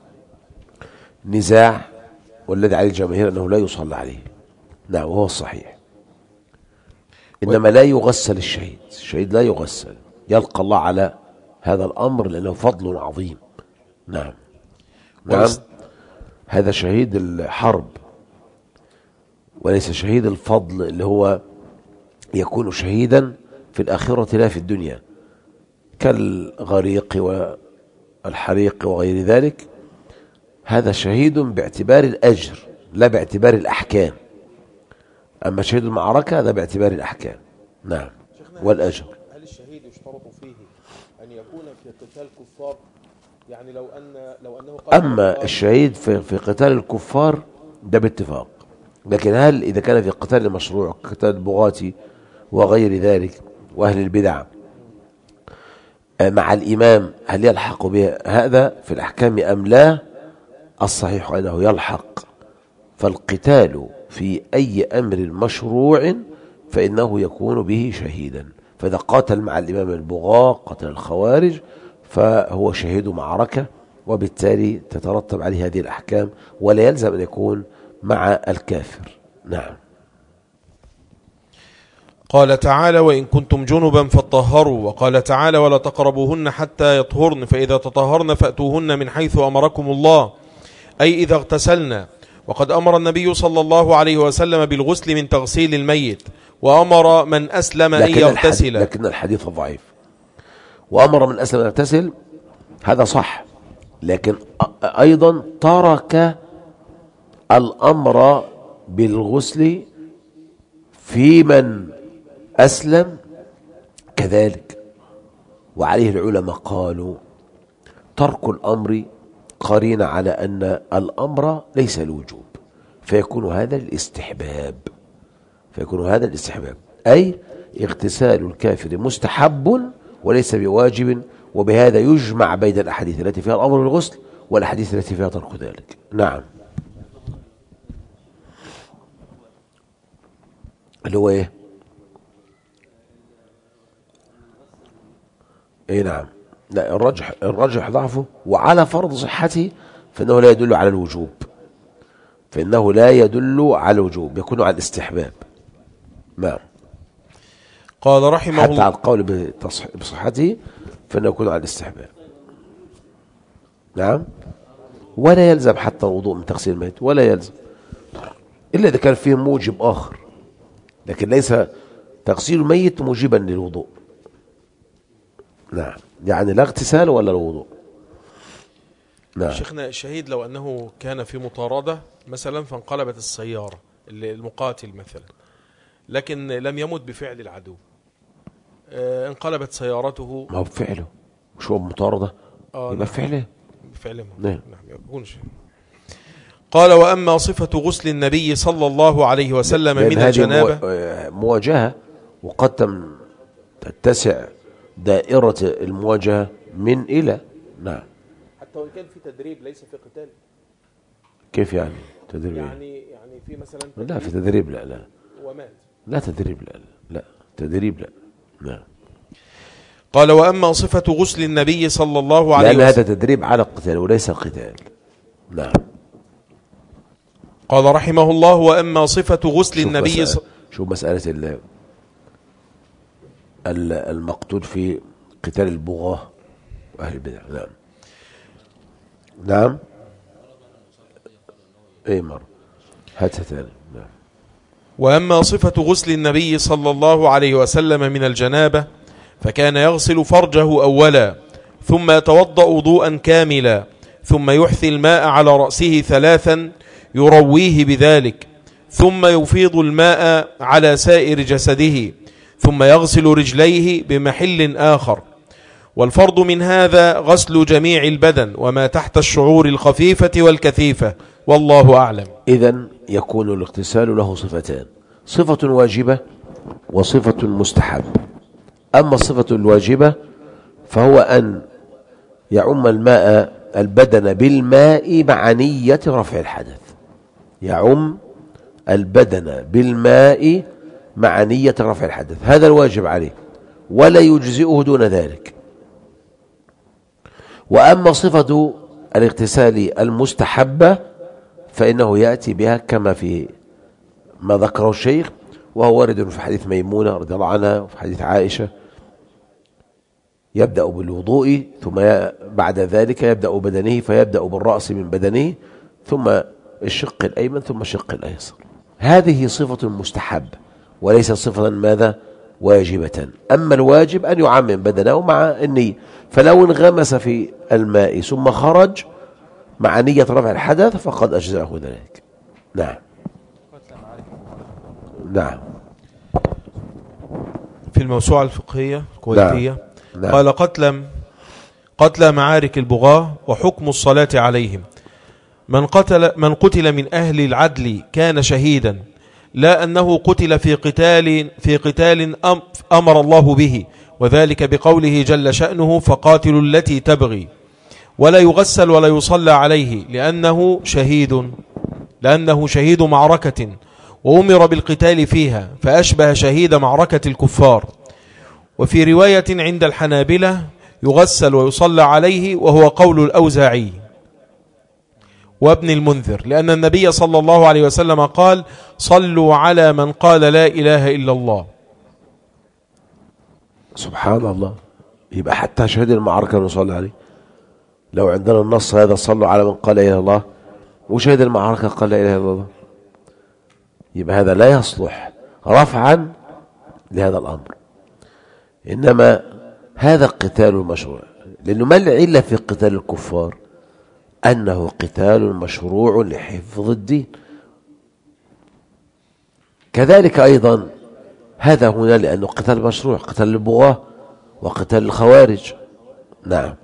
نزاع، والذي عليه الجماهير أنه لا يصلى عليه. نعم وهو الصحيح. إنما لا يغسل الشهيد، الشهيد لا يغسل، يلقى الله على هذا الأمر لأنه فضل عظيم. نعم. نعم. هذا شهيد الحرب وليس شهيد الفضل اللي هو يكون شهيدا في الآخرة لا في الدنيا، كالغريق والحريق وغير ذلك. هذا شهيد باعتبار الأجر لا باعتبار الأحكام، أما شهيد المعركة هذا باعتبار الأحكام. نعم والأجر. هل الشهيد يشترط فيه أن يكون في قتال كفار؟ يعني لو أنه أما الشهيد في قتال الكفار ده باتفاق، لكن هل إذا كان في قتال المشروع قتال البغاة وغير ذلك وأهل البدع مع الإمام هل يلحق به هذا في الأحكام أم لا؟ الصحيح أنه يلحق. فالقتال في أي أمر مشروع فإنه يكون به شهيدا، فإذا قاتل مع الإمام البغاة قتل الخوارج فهو شهيد معركة، وبالتالي تترتب عليه هذه الأحكام، ولا يلزم أن يكون مع الكافر. نعم. قال تعالى وإن كنتم جنبا فطهروا. وقال تعالى ولا تقربوهن حتى يطهرن فإذا تطهرن فأتوهن من حيث أمركم الله، أي إذا اغتسلنا. وقد أمر النبي صلى الله عليه وسلم بالغسل من تغسيل الميت، وأمر من أسلم أن يغتسل. لكن الحديث ضعيف. وأمر من أسلم أن يغتسل هذا صح، لكن أيضا ترك الأمر بالغسل في من أسلم كذلك. وعليه العلماء قالوا ترك الأمر قرين على أن الأمر ليس الوجوب، فيكون هذا الاستحباب، فيكون هذا الاستحباب، أي اغتسال الكافر مستحب وليس بواجب، وبهذا يجمع بين الأحاديث التي فيها الأمر بالغسل والأحاديث التي فيها ترك ذلك. نعم. اللي هو ايه؟ ايه نعم. لا، الرجح ضعفه، وعلى فرض صحته فإنه لا يدل على الوجوب، فإنه لا يدل على الوجوب، يكون على الاستحباب. نعم. قال رحمه الله حتى على القول بصحته فإنه يكون على الاستحباب. نعم. ولا يلزم حتى الوضوء من تغسيل الميت، ولا يلزم إلا إذا كان فيه موجب آخر، لكن ليس تغسيل الميت موجبا للوضوء. نعم، يعني لا اغتسال ولا الوضوء. نعم. شيخنا، الشهيد لو أنه كان في مطاردة مثلا فانقلبت السيارة، المقاتل مثلا، لكن لم يمت بفعل العدو، انقلبت سيارته. ما هو بفعله، مش هو مطاردة، يبقى بفعله. بفعله. نعم. يكون شيء. قال وأما صفة غسل النبي صلى الله عليه وسلم من الجنابة، مواجهة، وقد تتسع دائرة المواجهة من إلى. نعم. حتى وإن كان في تدريب ليس في قتال. كيف يعني تدريب؟ يعني في مثلا تدريب. لا، في تدريب لا ومات. لا تدريب لا تدريب لا. نعم. قال وأما صفة غسل النبي صلى الله عليه لأن وسلم، هذا تدريب على القتال وليس قتال. نعم. قال رحمه الله وأما صفة غسل النبي شوف مسألة المقتول في قتال البغاة وأهل البدع. نعم. نعم. اي مر هاتها ثاني. نعم. وأما صفة غسل النبي صلى الله عليه وسلم من الجنابة فكان يغسل فرجه أولا، ثم يتوضأ وضوءا كاملا، ثم يحثي الماء على رأسه 3 يرويه بذلك، ثم يفيض الماء على سائر جسده، ثم يغسل رجليه بمحل آخر. والفرض من هذا غسل جميع البدن وما تحت الشعور الخفيفة والكثيفة، والله أعلم. إذن يكون الاغتسال له صفتان، صفة واجبة وصفة مستحب. أما الصفة الواجبة فهو أن يعم الماء البدن بالماء مع نية رفع الحدث، يعم البدن بالماء مع نية رفع الحدث، هذا الواجب عليه ولا يجزئه دون ذلك. وأما صفة الاغتسال المستحبة فإنه يأتي بها كما في ما ذكره الشيخ، وهو وارد في حديث ميمونة رضي الله عنها وفي حديث عائشة، يبدأ بالوضوء ثم بعد ذلك يبدأ بدنه، فيبدأ بالرأس من بدنه ثم الشق الأيمن ثم الشق الأيسر. هذه صفة مستحب وليس صفة ماذا؟ واجبة. أما الواجب أن يعمم بدنه مع النية، فلو انغمس في الماء ثم خرج مع نية رفع الحدث فقد أجزأه ذلك. نعم. نعم. في الموسوعة الفقهية الكويتية نعم. قال قتل معارك البغاة وحكم الصلاة عليهم: من قتل من أهل العدل كان شهيدا، لا أنه قتل في قتال أمر الله به، وذلك بقوله جل شأنه: فقاتلوا التي تبغي، ولا يغسل ولا يصلى عليه لأنه شهيد معركة وأمر بالقتال فيها، فأشبه شهيد معركة الكفار. وفي رواية عند الحنابلة: يغسل ويصلى عليه، وهو قول الأوزاعي وابن المنذر، لأن النبي صلى الله عليه وسلم قال: صلوا على من قال لا إله إلا الله. سبحان الله. يبقى حتى شهيد المعركة نصلي عليه. لو عندنا النص هذا صلوا على من قال لا إله إلا الله، وشهيد المعركة قال لا إله إلا الله، يبقى هذا لا يصلح رفعا لهذا الأمر. إنما هذا قتال مشروع، لأنه ما العلة في قتال الكفار؟ أنه قتال مشروع لحفظ الدين. كذلك أيضا هذا هنا لأنه قتال مشروع، قتال البغاة وقتال الخوارج. نعم.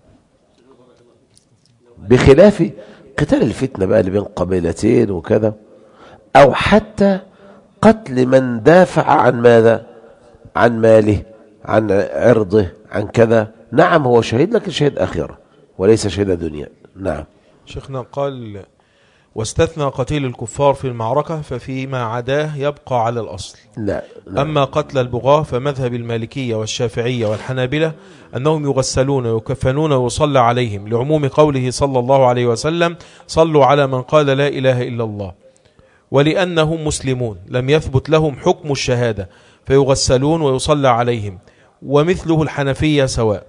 بخلاف قتال الفتنة بقى اللي بين قبيلتين وكذا، أو حتى قتل من دافع عن ماذا؟ عن ماله، عن عرضه، عن كذا، نعم هو شهيد لكن شهيد آخرة وليس شهيد دنيا. نعم. شيخنا قال واستثنى قتيل الكفار في المعركة ففيما عداه يبقى على الأصل. لا. أما قتل البغاة فمذهب المالكية والشافعية والحنابلة أنهم يغسلون ويكفنون ويصلى عليهم لعموم قوله صلى الله عليه وسلم صلوا على من قال لا إله إلا الله، ولأنهم مسلمون لم يثبت لهم حكم الشهادة فيغسلون ويصلى عليهم. ومثله الحنفية سواء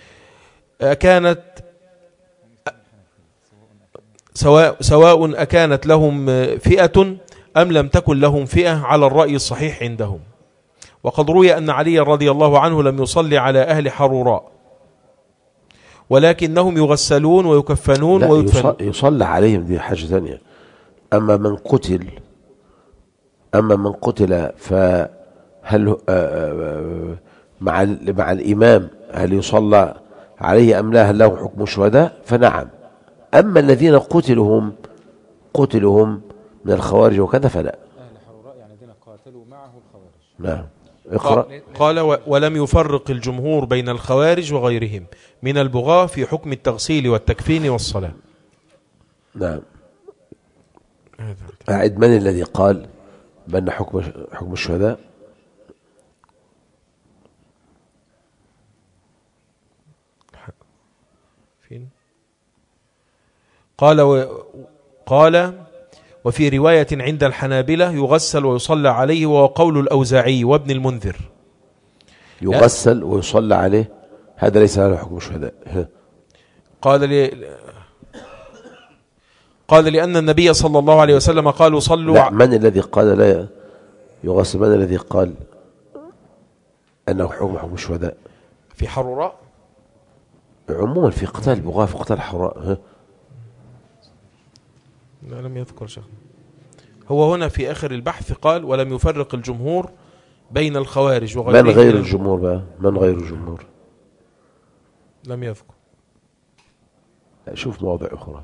أكانت لهم فئة أم لم تكن لهم فئة على الرأي الصحيح عندهم. وقد روي أن علي رضي الله عنه لم يصلي على أهل حروراء ولكنهم يغسلون ويكفنون ويدفنون. يصلى عليهم دي حاجة ثانية. أما من قتل فهل مع الإمام هل يصلى عليه أم لا، هل له حكم الشهداء؟ فنعم. أما الذين قتلهم من الخوارج وكذا فلا. أهل حروراء يعني الذين قاتلوا معه الخوارج. نعم. اقرأ. قال ولم يفرق الجمهور بين الخوارج وغيرهم من البغاة في حكم التغسيل والتكفين والصلاة. نعم. أعد من الذي قال بأن حكم الشهداء؟ فين؟ قال وفي رواية عند الحنابلة يغسل ويصلى عليه، وهو قول الأوزاعي وابن المنذر. يغسل ويصلى عليه هذا ليس له حكم الشهداء. قال لأن النبي صلى الله عليه وسلم قال صلوا. لا، من الذي قال لا يغسل؟ من الذي قال أنه حكم الشهداء؟ في حروراء عموما في قتال البغاة، في قتال حروراء. لا لم يذكر شيخ. هو هنا في آخر البحث قال ولم يفرق الجمهور بين الخوارج وغيرهم. من غير الجمهور بقى؟ من غير الجمهور؟ لم يذكر. شوف مواضع أخرى.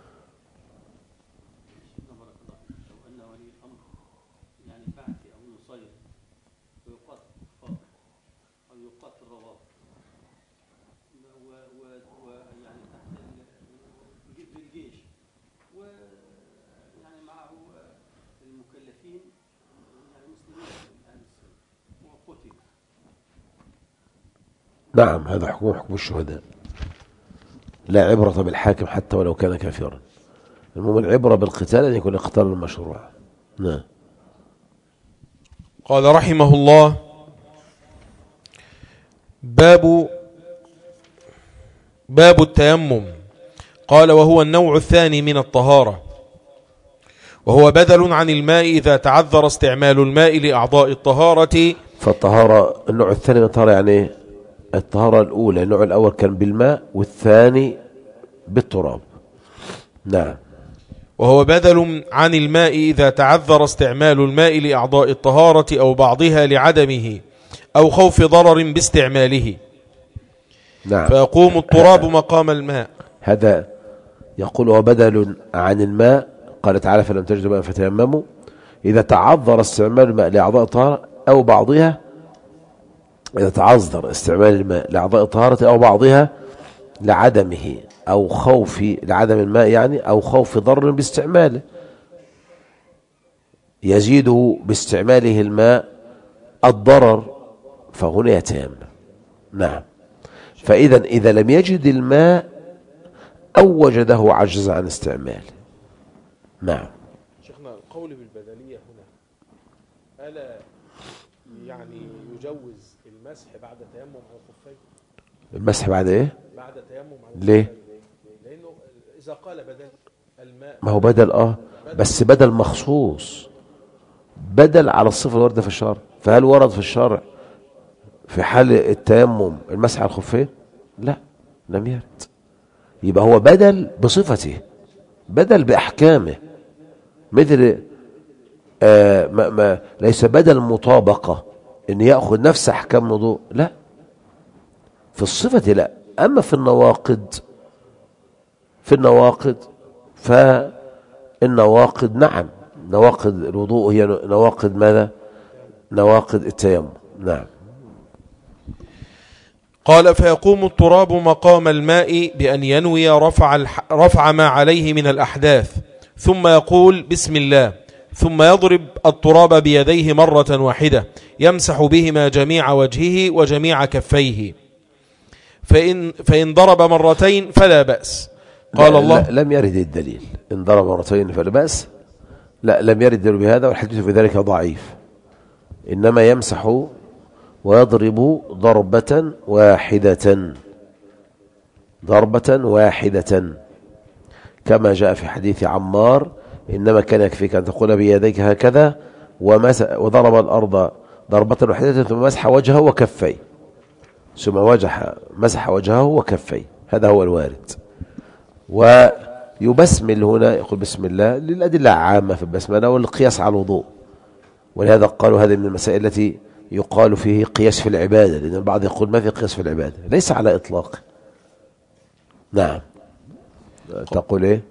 نعم هذا حكم الشهداء. لا عبرة بالحاكم حتى ولو كان كافرا. المهم العبرة بالقتال أن يكون القتال المشروع. نعم. قال رحمه الله باب التيمم. قال وهو النوع الثاني من الطهارة، وهو بدل عن الماء إذا تعذر استعمال الماء لأعضاء الطهارة. فالطهارة النوع الثاني من الطهارة يعني الطهارة الأولى، النوع الأول كان بالماء والثاني بالتراب. نعم. وهو بدل عن الماء إذا تعذر استعمال الماء لأعضاء الطهارة أو بعضها لعدمه أو خوف ضرر باستعماله. نعم. فيقوم التراب مقام الماء. هذا يقول هو بدل عن الماء. قال تعالى فلم تجدوا ماء فتيمموا. إذا تعذر استعمال الماء لأعضاء الطهارة أو بعضها، إذا تعذر استعمال الماء لأعضاء الطهارة أو بعضها لعدمه أو خوف لعدم الماء يعني أو خوف ضرر باستعماله، يزيد باستعماله الماء الضرر فهنا يتيمم. نعم. فإذا إذا لم يجد الماء أو وجده عجز عن استعماله. نعم. شيخنا القول بالبدلية هنا ألا يعني يجوز المسح بعد تيمم على الخفين؟ المسح بعد إيه؟ بعد تيمم على ليه؟ لأنه إذا قال بدل الماء، ما هو بدل بس بدل مخصوص، بدل على الصفة الواردة في الشرع. فهل ورد في الشرع في حال التيمم المسح على الخفين؟ لا، لم يرد. يبقى هو بدل بصفته، بدل بأحكامه، مثل ليس بدل مطابقة ان يأخذ نفس أحكام الوضوء، لا، في الصفة لا. أما في النواقض فالنواقض نعم، نواقض الوضوء هي نواقض ماذا؟ نواقض التيمم. نعم. قال فيقوم التراب مقام الماء بأن ينوي رفع ما عليه من الأحداث، ثم يقول بسم الله، ثم يضرب التراب بيديه مرة واحدة يمسح بهما جميع وجهه وجميع كفيه، فإن ضرب مرتين فلا بأس. قال الله لم يرد الدليل إن ضرب مرتين فلا بأس، لا لم يرد الدليل بهذا، والحديث في ذلك ضعيف، إنما يمسح ويضرب ضربة واحدة كما جاء في حديث عمار إنما كان يكفيك أن تقول بيديك هكذا وضرب الأرض ضربة واحدة ثم مسح وجهه وكفيه، ثم مسح وجهه وكفيه، هذا هو الوارد. ويبسمل هنا يقول بسم الله للأدلة عامة في البسملة والقياس على الوضوء، ولهذا قالوا هذه من المسائل التي يقال فيه قياس في العبادة، لأن البعض يقول ما في قياس في العبادة، ليس على إطلاق. نعم تقول إيه؟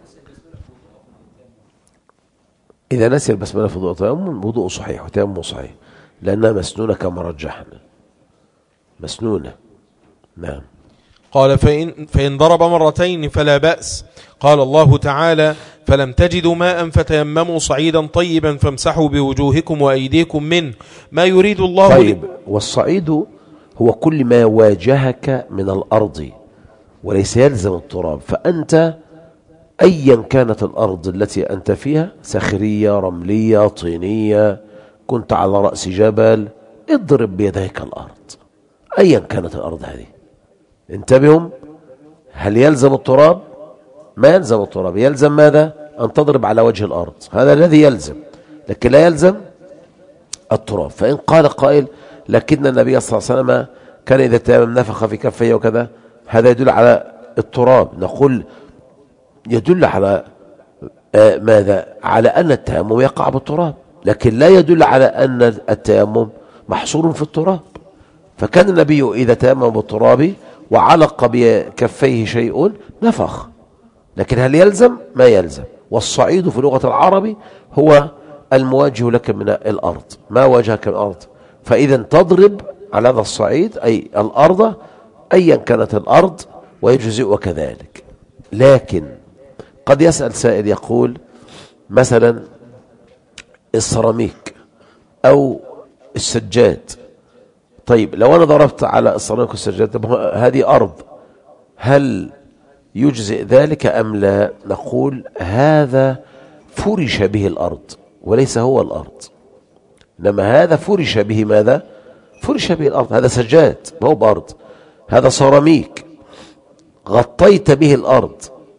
إذا نسي البسملة في وضوء تيمم وضوء صحيح وتيمم صحيح، لأنها مسنونة كما رجحنا، مسنونة. نعم. قال فإن ضرب مرتين فلا بأس. قال الله تعالى فلم تجدوا ماء فتيمموا صعيدا طيبا فامسحوا بوجوهكم وأيديكم منه ما يريد الله. طيب، والصعيد هو كل ما واجهك من الأرض وليس يلزم التراب، فأنت أيا كانت الأرض التي أنت فيها، صخرية رملية طينية، كنت على رأس جبل، اضرب بيديك الأرض أيا كانت الأرض هذه. انتبهوا، هل يلزم التراب؟ ما يلزم التراب، يلزم ماذا؟ أن تضرب على وجه الأرض، هذا الذي يلزم، لكن لا يلزم التراب. فإن قال قائل لكن النبي صلى الله عليه وسلم كان إذا تيمم نفخ في كفيه وكذا، هذا يدل على التراب. نقول يدل على ماذا؟ على أن التيمم يقع بالتراب، لكن لا يدل على أن التيمم محصور في التراب. فكان النبي إذا تيمم بالتراب وعلق بكفيه شيء نفخ، لكن هل يلزم؟ ما يلزم. والصعيد في لغة العرب هو المواجه لك من الأرض، ما واجهك من الأرض، فإذا تضرب على هذا الصعيد أي الأرض أيا كانت الأرض ويجزئ كذلك. لكن قد يسأل سائل يقول مثلا السيراميك أو السجاد، طيب لو أنا ضربت على السيراميك والسجاد هذه أرض، هل يجزئ ذلك أم لا؟ نقول هذا فرش به الأرض وليس هو الأرض، إنما هذا فرش به ماذا؟ فرش به الأرض، هذا سجاد ما هو بأرض، هذا سيراميك غطيت به الأرض،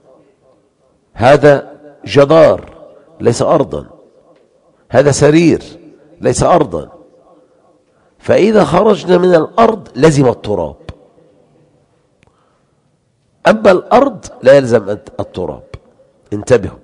هذا جدار ليس أرضا، هذا سرير ليس أرضا. فإذا خرجنا من الأرض لزم التراب، أما الأرض لا يلزم التراب. انتبهوا،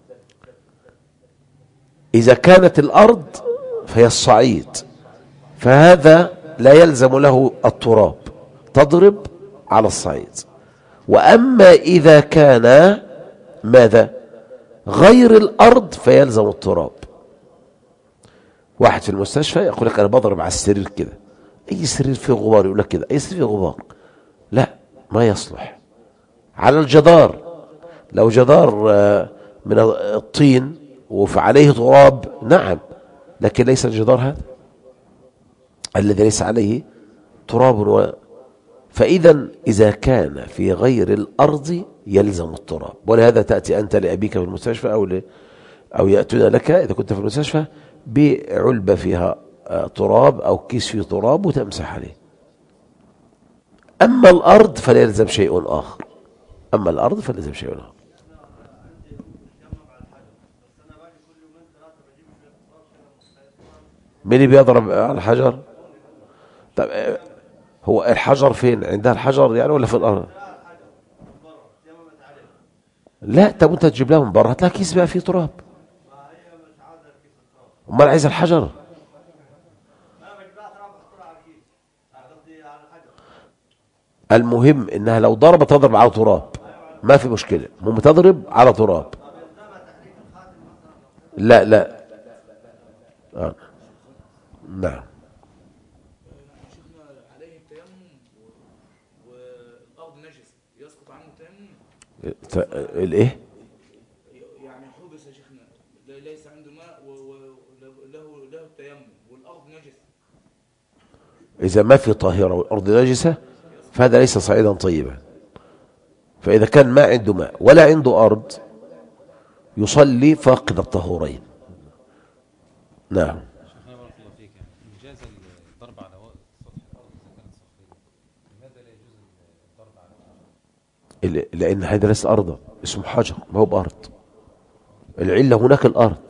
إذا كانت الأرض فهي الصعيد، فهذا لا يلزم له التراب، تضرب على الصعيد. وأما إذا كان ماذا؟ غير الأرض فيلزم التراب. واحد في المستشفى يقول لك أنا بضرب على السرير كده، أي سرير فيه غبار، يقول لك كده أي سرير فيه غبار، لا ما يصلح. على الجدار، لو جدار من الطين وعليه تراب نعم، لكن ليس الجدار هذا الذي ليس عليه تراب. فإذا إذا كان في غير الأرض يلزم التراب. ولهذا تأتي أنت لأبيك في المستشفى أو يأتون لك إذا كنت في المستشفى بعلبة فيها تراب أو كيس فيه تراب وتمسح عليه. أما الأرض فلا يلزم شيء آخر، أما الأرض فلا يلزم شيء آخر. مين اللي بيضرب على الحجر؟ طب هو الحجر فين؟ عندها الحجر يعني ولا في الأرض؟ لا، طب انت تجيب لها من بره هتلاقي كيس بقى فيه تراب، امال عايز الحجر؟ المهم انها لو ضربت تضرب على تراب ما في مشكلة، المهم تضرب على تراب. لا لا نعم. الايه؟ يعني حبس يا شيخنا ليس عنده ماء وله التيمم والارض نجسه. اذا ما في طاهره والارض نجسه فهذا ليس صعيدا طيبا. فاذا كان ما عنده ماء ولا عنده ارض يصلي فاقد الطهورين. نعم. شيخنا بارك الله فيك، يعني إن جاز الضرب على سطح الارض اذا كانت صخريه، لماذا لا يجوز الضرب على الحجر؟ لان هذا ليس ارضا، اسمه حجر ما هو بارض. العله هناك الارض.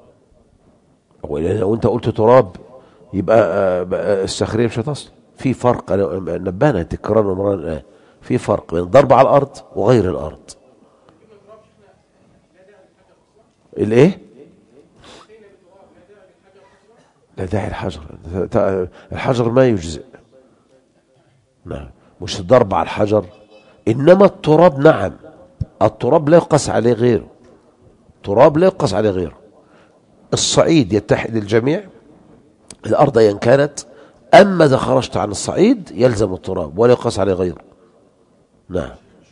لو انت قلت تراب يبقى الصخريه مش هتصل. في فرق، نبهنا تكرار مرة الان، في فرق بين الضرب على الارض وغير الارض. الايه؟ لا داعي الحجر، الحجر ما يجزئ. نعم، مش الضرب على الحجر، انما التراب. نعم، التراب لا يقاس عليه غيره، تراب لا يقاس عليه غيره. الصعيد يتحد الجميع، الارض ايا كانت، اما اذا خرجت عن الصعيد يلزم التراب ولا يقاس عليه غيره. نعم.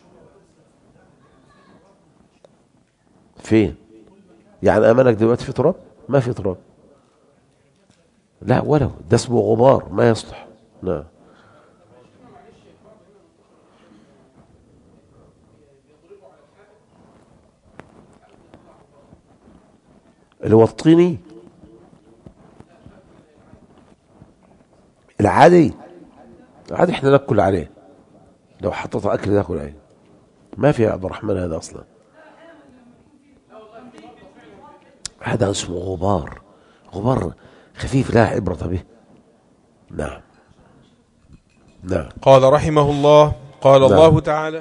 فين؟ يعني امانك دلوقتي في تراب؟ ما في تراب. لا ولو ده اسمه غبار ما يصلح. نعم. اللي هو الطيني العادي، عادي احنا ناكل عليه، لو حطيت اكل ناكل عليه، ما في يا عبد الرحمن هذا اصلا. هذا اسمه غبار، غبار خفيف لا عبرة به. نعم. نعم. قال رحمه الله، قال نعم. الله تعالى: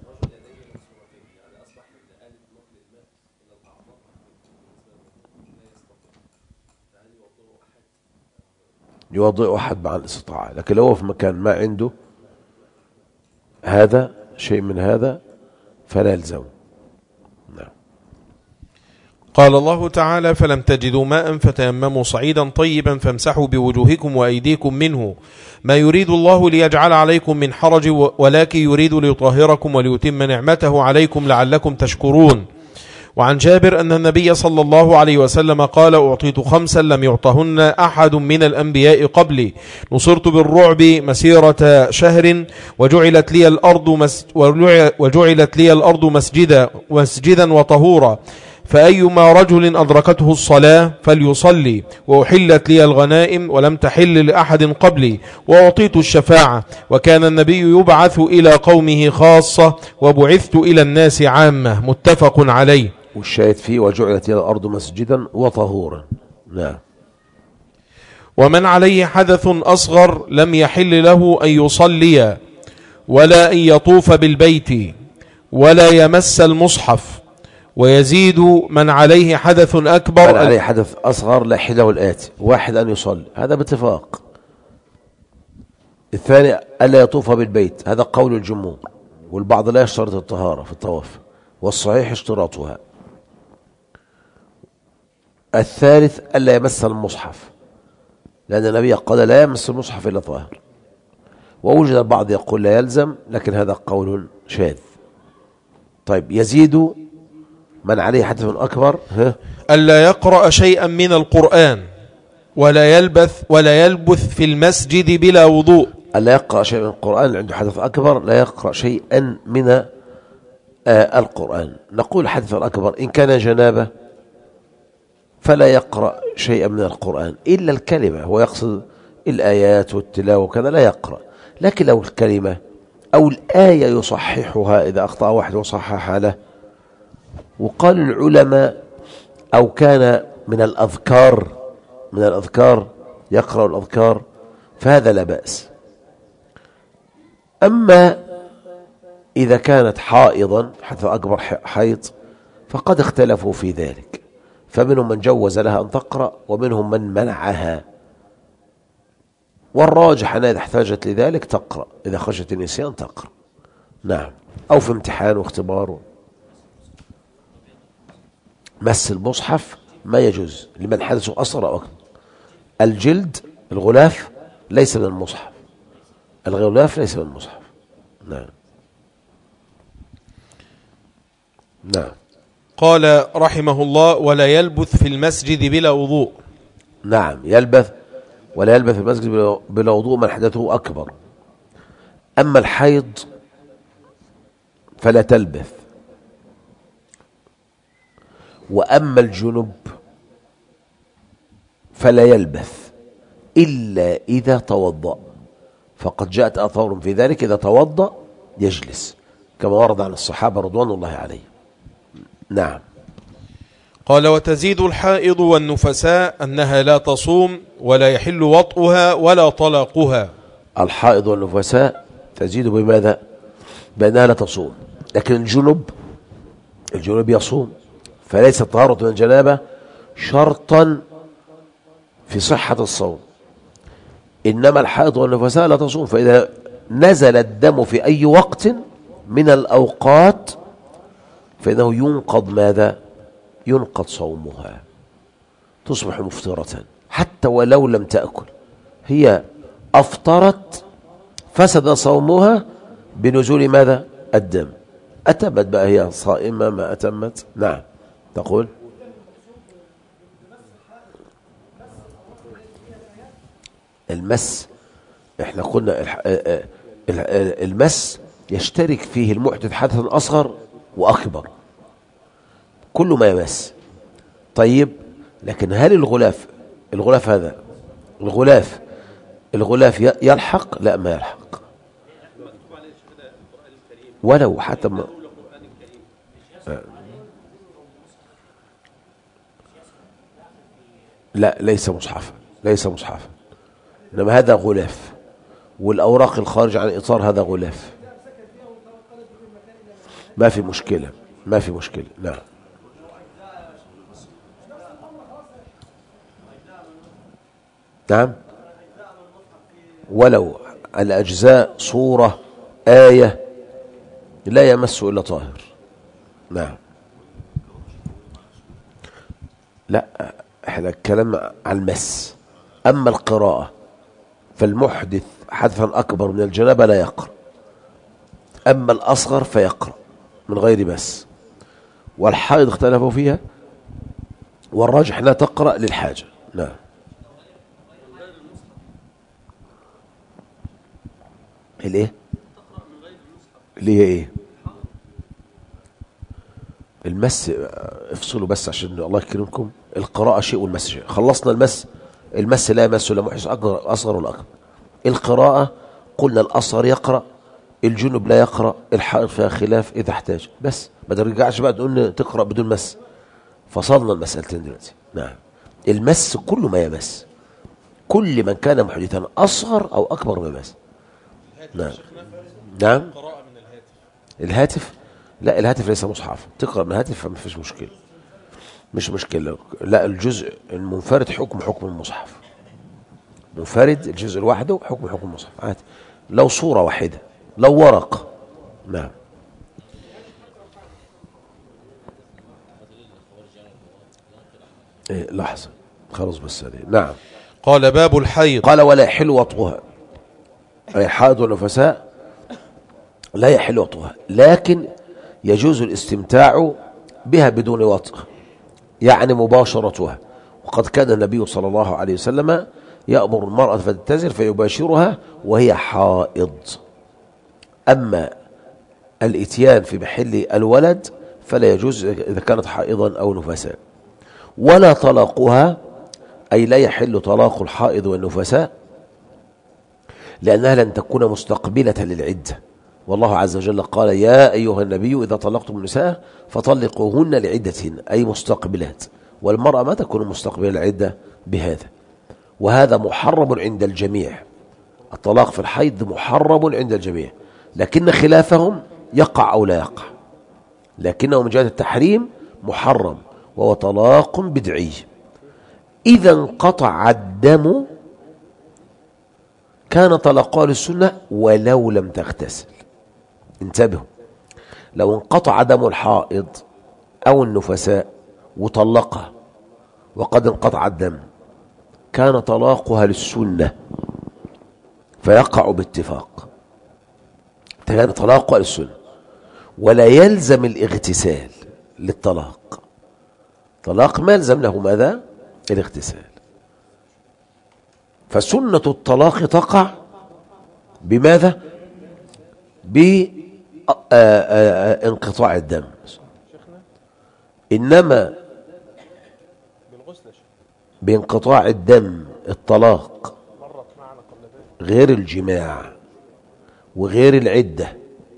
يوضئ أحد مع الاستطاعة، لكن لو في مكان ما عنده هذا شيء من هذا فلا يلزم. نعم. قال الله تعالى: فلم تجدوا ماء فتيمموا صعيدا طيبا فامسحوا بوجوهكم وأيديكم منه، ما يريد الله ليجعل عليكم من حرج ولكن يريد ليطهركم وليتم نعمته عليكم لعلكم تشكرون. وعن جابر أن النبي صلى الله عليه وسلم قال: أعطيت 5 لم يعطهن أحد من الأنبياء قبلي، نصرت بالرعب مسيرة شهر وجعلت لي الأرض مسجدا وطهورا، فأيما رجل أدركته الصلاة فليصلي، وأحلت لي الغنائم ولم تحل لأحد قبلي، وأعطيت الشفاعة، وكان النبي يبعث إلى قومه خاصة وبعثت إلى الناس عامة. متفق عليه. والشاهد فيه وجعلت لي الأرض مسجدا وطهورا. نعم. ومن عليه حدث أصغر لم يحل له أن يصلي ولا أن يطوف بالبيت ولا يمس المصحف. ويزيد من عليه حدث أكبر، من عليه حدث أصغر لا يحل له الآتي: 1 أن يصلي، هذا باتفاق. 2 ألا يطوف بالبيت، هذا قول الجمهور، والبعض لا يشترط الطهارة في الطواف، والصحيح اشتراطها. 3 ألا يمس المصحف، لأن النبي قال: لا يمس المصحف إلا طاهر. ووجد البعض يقول لا يلزم، لكن هذا قول شاذ. طيب، يزيد من عليه حدث أكبر ألا يقرأ شيئا من القرآن ولا يلبث في المسجد بلا وضوء. ألا يقرأ شيئا من القرآن، عنده حدث أكبر لا يقرأ شيئا من القرآن. نقول حدث الأكبر إن كان جنابة فلا يقرأ شيئا من القرآن إلا الكلمة، هو يقصد الآيات والتلاوة وكذا لا يقرأ. لكن لو الكلمة أو الآية يصححها إذا أخطأ واحد وصححها له، وقال العلماء أو كان من الأذكار يقرأ الأذكار فهذا لا بأس. أما إذا كانت حائضا حدث أكبر حيض فقد اختلفوا في ذلك، فمنهم من جوز لها أن تقرأ ومنهم من منعها، والراجح أنها إذا احتاجت لذلك تقرأ، إذا خشت النسيان تقرأ. نعم. أو في امتحان واختبار. مس المصحف ما يجوز لمن حدثه أصغر أو أكبر. الجلد الغلاف ليس من المصحف، الغلاف ليس من المصحف. نعم. نعم. قال رحمه الله: ولا يلبث في المسجد بلا وضوء. نعم، يلبث ولا يلبث في المسجد بلا وضوء من حدثه أكبر. أما الحيض فلا تلبث، وأما الجنب فلا يلبث إلا إذا توضأ، فقد جاءت آثار في ذلك، إذا توضأ يجلس كما ورد عن الصحابة رضوان الله عليهم. نعم. قال: وتزيد الحائض والنفساء أنها لا تصوم ولا يحل وطئها ولا طلاقها. الحائض والنفساء تزيد بماذا؟ بأنها لا تصوم، لكن الجنوب يصوم، فليس الطهارة من الجنابة شرطا في صحة الصوم، إنما الحائض والنفساء لا تصوم، فإذا نزل الدم في أي وقت من الأوقات فإنه ينقض ماذا؟ ينقض صومها، تصبح مفطرة حتى ولو لم تأكل، هي أفطرت فسد صومها بنزول ماذا؟ الدم. أتمت بقى هي صائمة ما أتمت. نعم. تقول المس، احنا قلنا المس يشترك فيه المحدث حدثا أصغر وأكبر، كل ما يمس. طيب، لكن هل الغلاف هذا الغلاف يلحق؟ لا، ما يلحق، ولو حتى ما لا، ليس مصحفا، إنما هذا غلاف، والأوراق الخارج عن إطار هذا غلاف، ما في مشكلة. نعم. نعم، ولو الأجزاء، صورة، آية، لا يمس إلا طاهر. نعم. لا، احنا الكلام عن المس. أما القراءة فالمحدث حدثا أكبر من الجنابة لا يقرأ، أما الأصغر فيقرأ من غير مس. والحائض اختلفوا فيها، والراجح لا تقرأ للحاجة. نعم. الايه اللي هي ايه؟ المس، افصلوا بس عشان الله يكرمكم، القراءة شيء والمس شيء. خلصنا المس لا يمس لا محدث أصغر ولا أكبر. القراءة قلنا الأصغر يقرأ، الجنب لا يقرأ، الحائض فيها خلاف إذا احتاج، بس ما ترجعش بقى تقول تقرأ بدون مس. فصلنا المسألتين دلوقتي. نعم. المس كل ما يمس، كل من كان محدثا أصغر أو أكبر ما يمس. نعم. الهاتف لا، الهاتف ليس مصحف، تقرأ من الهاتف فما فيش مشكلة، مش مشكلة. لا، الجزء المنفرد حكم المصحف، منفرد الجزء لوحده حكم المصحف عادي، لو صورة واحدة، لو ورق. نعم. إيه، لحظة خلاص بس هذه. نعم. قال: باب الحيض. قال: ولا يحل وطئها، أي حائض والنفساء لا يحل وطئها، لكن يجوز الاستمتاع بها بدون وطئ، يعني مباشرتها. وقد كان النبي صلى الله عليه وسلم يأمر المرأة فتتزر فيباشرها وهي حائض. أما الاتيان في محل الولد فلا يجوز إذا كانت حائضا أو نفساء. ولا طلاقها، أي لا يحل طلاق الحائض والنفساء، لأنها لن تكون مستقبلة للعدة، والله عز وجل قال: يا أيها النبي إذا طلقتم النساء فطلقوهن لعدتهن، أي مستقبلات، والمرأة ما تكون مستقبلة العدة بهذا. وهذا محرم عند الجميع، الطلاق في الحيض محرم عند الجميع، لكن خلافهم يقع أو لا يقع، لكنه من جهة التحريم محرم، وهو طلاق بدعي. إذا انقطع الدم كان طلاقها للسنة ولو لم تغتسل. انتبهوا، لو انقطع دم الحائض أو النفساء وطلقها وقد انقطع الدم كان طلاقها للسنة فيقع باتفاق، كان طلاقها للسنة، ولا يلزم الاغتسال، للطلاق. طلاق ما يلزم له ماذا؟ الاغتسال. فسنة الطلاق تقع بماذا؟ بانقطاع الدم. إنما بانقطاع الدم الطلاق غير الجماع وغير العدة.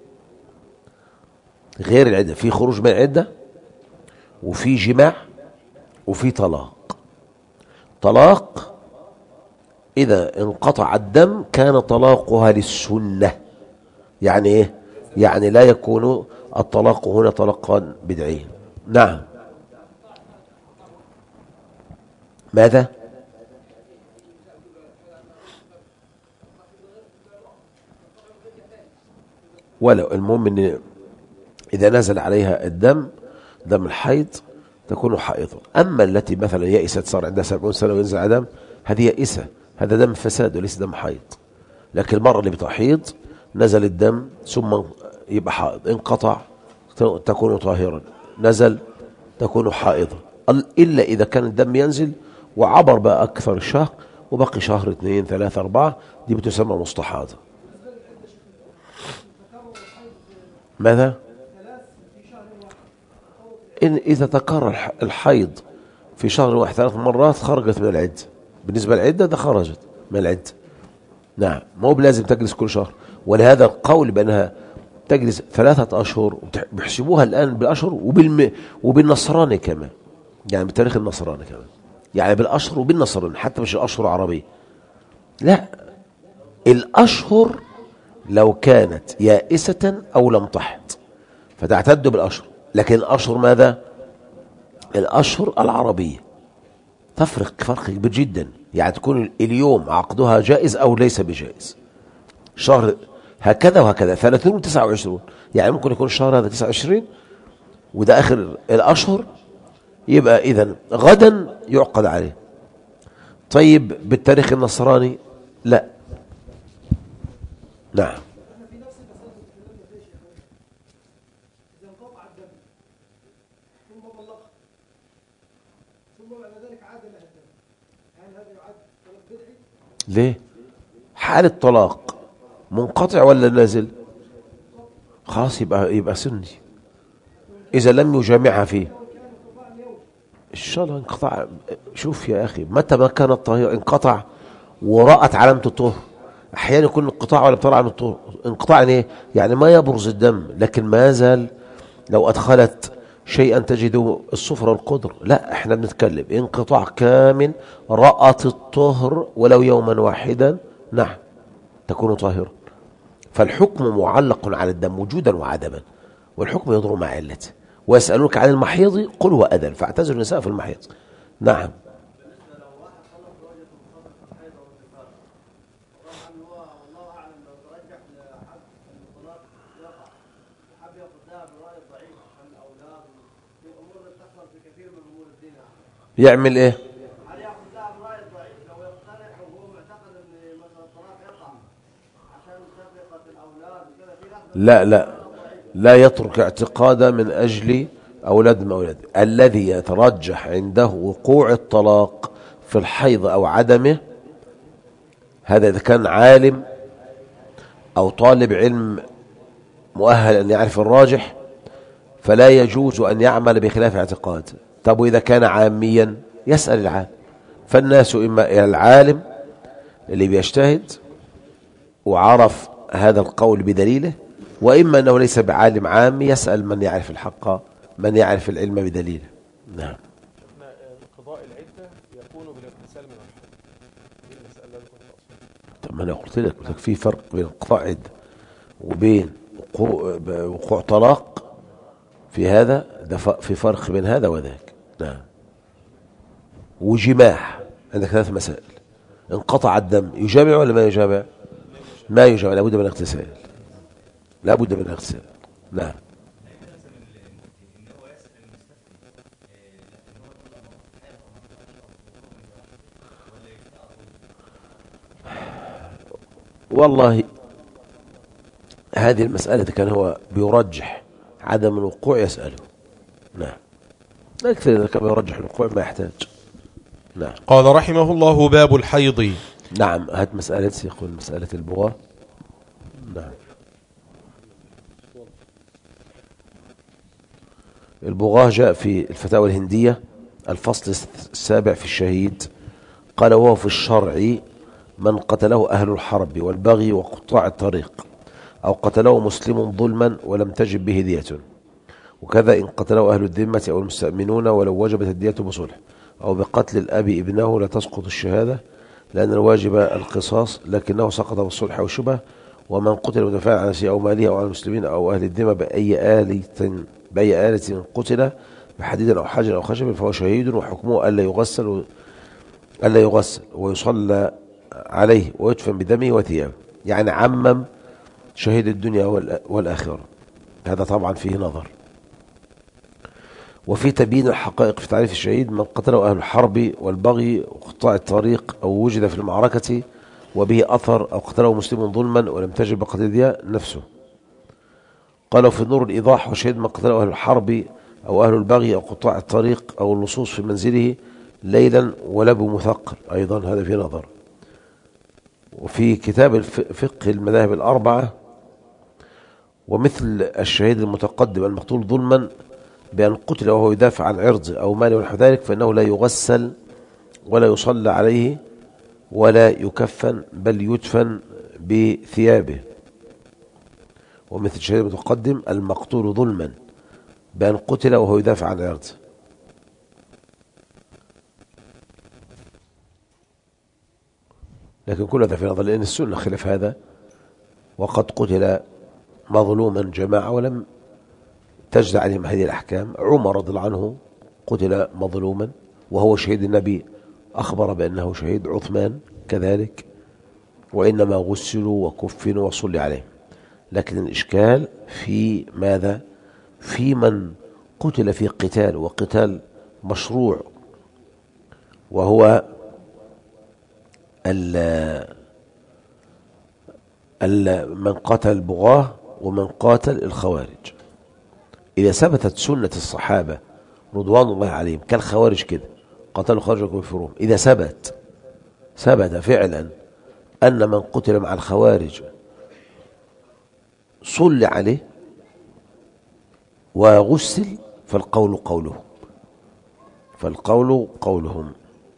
غير العدة في خروج من العدة وفي جماع وفي طلاق. طلاق إذا انقطع الدم كان طلاقها للسنة. يعني إيه؟ يعني لا يكون الطلاق هنا طلاقا بدعيا. نعم. ماذا؟ ولو المهم ان اذا نزل عليها الدم دم الحيض تكون حائضا. اما التي مثلا يئست صار عندها 70 سنه وينزل على دم، هذه يئسه، هذا دم فساد وليس دم حيض. لكن المرأة اللي بتحيض نزل الدم ثم يبقى حائض، انقطع تكون طاهرا، نزل تكون حائضا، الا اذا كان الدم ينزل وعبر بقى اكثر الشهر وبقي شهر 2 3 4، دي بتسمى مستحاضة. ماذا؟ إن إذا تكرر الحيض في شهر واحد 3 مرات خرجت من العدة. بالنسبة للعدة ده خرجت من العدة. نعم، ما هو بلازم تجلس كل شهر. ولهذا القول بأنها تجلس 3 أشهر، بيحسبوها الآن بالأشهر وبالنصراني كمان، يعني بتاريخ النصراني كمان، يعني بالأشهر وبالنصراني، حتى مش الأشهر عربية. لا، الأشهر لو كانت يائسة أو لم تحض فتعتد بالأشهر. لكن الأشهر ماذا؟ الأشهر العربية تفرق فرق كبير جدا. يعني تكون اليوم عقدها جائز أو ليس بجائز. شهر هكذا وهكذا 30 و29، يعني ممكن يكون الشهر هذا 29 وده آخر الأشهر، يبقى إذن غدا يعقد عليه. طيب بالتاريخ النصراني لا. نعم. ليه؟ حال الطلاق منقطع ولا نازل؟ خلاص يبقى سني إذا لم يجامعها فيه. إن شاء الله انقطع. شوف يا أخي، متى ما كان الطهير انقطع ورأت علامة الطهر. أحيانا يكون انقطاع ولا بترى علامة الطهر. انقطاع يعني يعني ما يبرز الدم لكن ما زال. لو أدخلت شيئا تجد الصفر والقدر. لا، احنا بنتكلم انقطاع كامل، رأت الطهر ولو يوما واحدا، نعم تكون طاهرة. فالحكم معلق على الدم وجودا وعدما، والحكم يدور مع علته. ويسألونك عن المحيض قل هو أذى فاعتزلوا النساء في المحيض. نعم. يعمل ايه؟ لا يترك اعتقادا من أجل أولاد من أولاد. الذي يترجح عنده وقوع الطلاق في الحيض أو عدمه، هذا إذا كان عالم أو طالب علم مؤهل أن يعرف الراجح فلا يجوز أن يعمل بخلاف اعتقاد. طب وإذا كان عاميا يسأل العالم. فالناس إما إلى العالم اللي بيجتهد وعرف هذا القول بدليله، وإما أنه ليس بعالم عامي يسأل من يعرف الحق، من يعرف العلم بدليله. نعم. انقضاء العدة يكون بالاغتسال من الحيض. طب ما أنا قلت لك في فرق بين انقضاء عدة وبين وقوع طلاق. في هذا ده في فرق بين هذا وذاك. نعم. وجماع عندك 3 مسائل. انقطع الدم يجامع ولا ما يجامع؟ ما يجامع، لابد من الاغتسال. لابد من الاغتسال. نعم. والله هذه المسألة كان هو بيرجح عدم الوقوع يسأله. نعم. أكثر كما يرجح الوقوع ما يحتاج. نعم. قال رحمه الله: باب الحيض. نعم. هات مسألة يقول مسألة البغاة. نعم. البغاة جاء في الفتاوى الهندية الفصل 7 في الشهيد، قال: وهو في الشرع من قتله أهل الحرب والبغي وقطاع الطريق، أو قتله مسلم ظلما ولم تجب به دية، وكذا إن قتله أهل الذمة أو المستأمنون ولو وجبت الدية بصلح، أو بقتل الأب ابنه لا تسقط الشهادة لأن الواجب القصاص لكنه سقط بالصلح أو شبه، ومن قتل مدافعا عن نفسه أو ماله أو عن المسلمين أو أهل الذمة بأي آلة قتل بحديد أو حجر أو خشب فهو شهيد، وحكمه ألا يغسل ويصلى عليه ويدفن بدمه وثيابه. يعني عمم شهيد الدنيا والآخرة. هذا طبعا فيه نظر. وفي تبيين الحقائق في تعريف الشهيد: من قتله أهل الحرب والبغي وقطاع الطريق أو وجد في المعركة وبه أثر، أو قتله مسلم ظلما ولم تجب بقتل دية نفسه. قالوا في النور الإيضاح: وشهيد من قتله أهل الحرب أو أهل البغي أو قطاع الطريق أو اللصوص في منزله ليلا ولا بمثقل، أيضا هذا في نظر. وفي كتاب فقه المذاهب الأربعة: ومثل الشهيد المتقدم المقتول ظلما بأن قتل وهو يدافع عن عرضه أو ماله ونحو ذلك فإنه لا يغسل ولا يصلى عليه ولا يكفن بل يدفن بثيابه. ومثل الشهيد المتقدم المقتول ظلما بأن قتل وهو يدافع عن عرضه. لكن كل هذا في نظر، لأن السنة خلاف هذا، وقد قتل مظلوما جماعة ولم تجد عليهم هذه الأحكام. عمر رضي الله عنه قتل مظلوما وهو شهيد، النبي أخبر بأنه شهيد. عثمان كذلك، وإنما غسلوا وكفنوا وصلي عليهم. لكن الإشكال في ماذا؟ في من قتل في قتال، وقتال مشروع، وهو من قتل البغاة ومن قاتل الخوارج. إذا ثبتت سنة الصحابة رضوان الله عليهم كالخوارج كده قتلوا الخوارج وكفروهم، إذا ثبت فعلا أن من قتل مع الخوارج صلي عليه وغسل فالقول قولهم.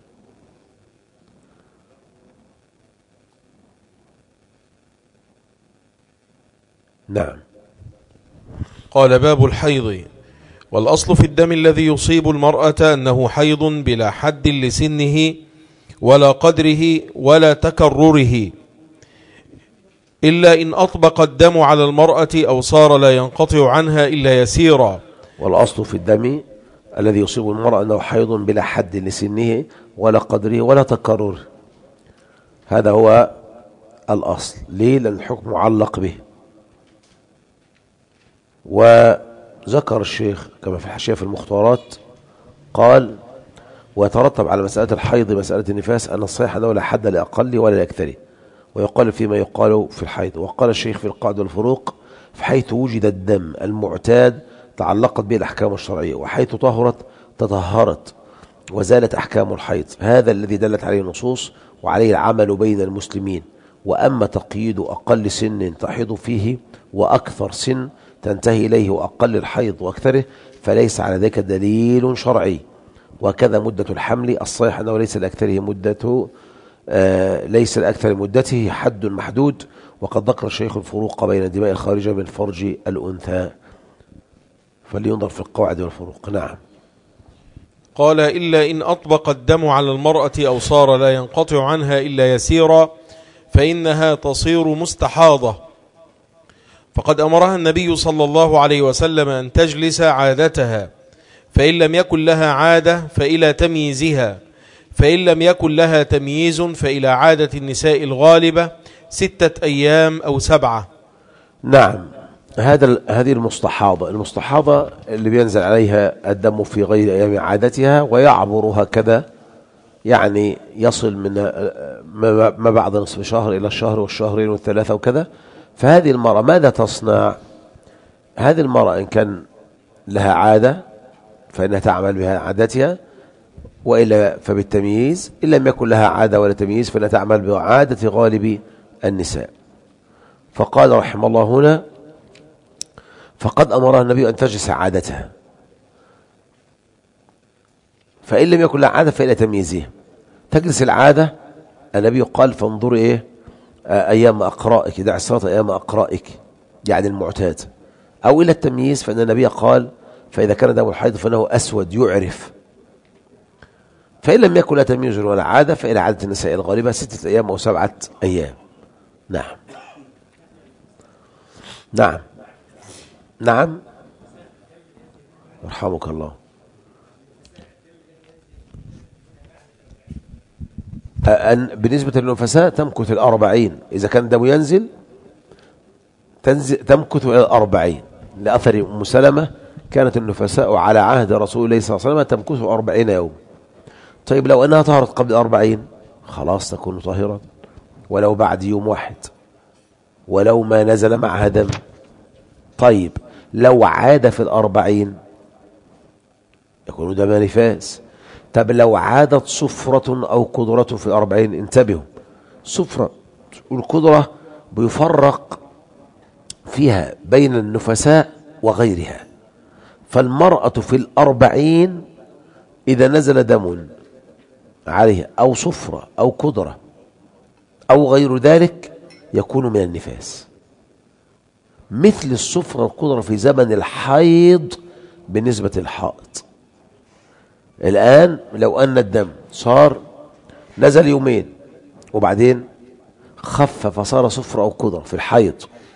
نعم. قال: باب الحيض. والأصل في الدم الذي يصيب المرأة أنه حيض بلا حد لسنه ولا قدره ولا تكرره، إلا إن أطبق الدم على المرأة أو صار لا ينقطع عنها إلا يسيرا. والأصل في الدم الذي يصيب المرأة أنه حيض بلا حد لسنه ولا قدره ولا تكرره. هذا هو الأصل. ليه؟ لأن الحكم معلق به. وذكر الشيخ كما في الحاشية في المختارات قال: ويترتب على مسألة الحيض مسألة النفاس أن الصحيح أنه لا حد لأقل ولا لأكثره، ويقال فيما يقال في الحيض. وقال الشيخ في القاعدة والفروق: فحيث وجد الدم المعتاد تعلقت به الأحكام الشرعية، وحيث طهرت تطهرت وزالت أحكام الحيض. هذا الذي دلت عليه النصوص وعليه العمل بين المسلمين. وأما تقييد أقل سن تحيض فيه وأكثر سن تنتهي إليه وأقل الحيض وأكثره فليس على ذلك دليل شرعي. وكذا مدة الحمل الصحيح أنه ليس لأكثر مدته حد محدود. وقد ذكر الشيخ الفروق بين الدماء الخارجة من فرج الأنثى، فلينظر في القواعد والفروق. نعم. قال: إلا إن أطبق الدم على المرأة أو صار لا ينقطع عنها إلا يسيرا فإنها تصير مستحاضة، فقد أمرها النبي صلى الله عليه وسلم أن تجلس عادتها، فإن لم يكن لها عادة فإلى تمييزها، فإن لم يكن لها تمييز فإلى عادة النساء الغالبة 6 أيام أو 7. نعم. هذه المستحاضة اللي بينزل عليها الدم في غير أيام عادتها ويعبر هكذا، يعني يصل من ما بعد نصف شهر إلى الشهر والشهرين والثلاثة وكذا. فهذه المرأة ماذا تصنع؟ هذه المرأة إن كان لها عادة فإنها تعمل بها عادتها، وإلا فبالتمييز، إن لم يكن لها عادة ولا تمييز فإنها تعمل بعادة غالب النساء. فقال رحمه الله هنا: فقد أمرها النبي أن تجلس عادتها، فإن لم يكن لها عادة فإلى تمييزها. تجلس العادة، النبي قال: فانظري إيه أيام أقرائك، دع الصلاة أيام أقرائك، يعني المعتاد. أو إلى التمييز، فإن النبي قال: فإذا كان دم الحيض فإنه أسود يعرف. فإن لم يكن لا تمييز ولا عادة فإلى عادة النساء الغالبة 6 أيام أو 7 أيام. نعم نعم نعم، يرحمك الله. بالنسبة للنفساء تمكث 40، إذا كان الدم ينزل تمكث إلى 40، لأثر أم سلمة كانت النفساء على عهد رسول الله صلى الله عليه وسلم تمكث 40 يوم. طيب لو أنها طهرت قبل 40 خلاص تكون طاهرة، ولو بعد يوم واحد، ولو ما نزل معها دم. طيب لو عاد في 40 يكون دم نفاس. طب لو عادت صفرة أو قدرة في 40، انتبهوا، صفرة والقدرة بيفرق فيها بين النفساء وغيرها. فالمرأة في 40 إذا نزل دم عليها أو صفرة أو قدرة أو غير ذلك يكون من النفاس، مثل الصفرة والقدرة في زمن الحيض بالنسبة للحائض. الآن لو أن الدم صار نزل يومين وبعدين خف فصار صفرة أو قدرة في الحيض،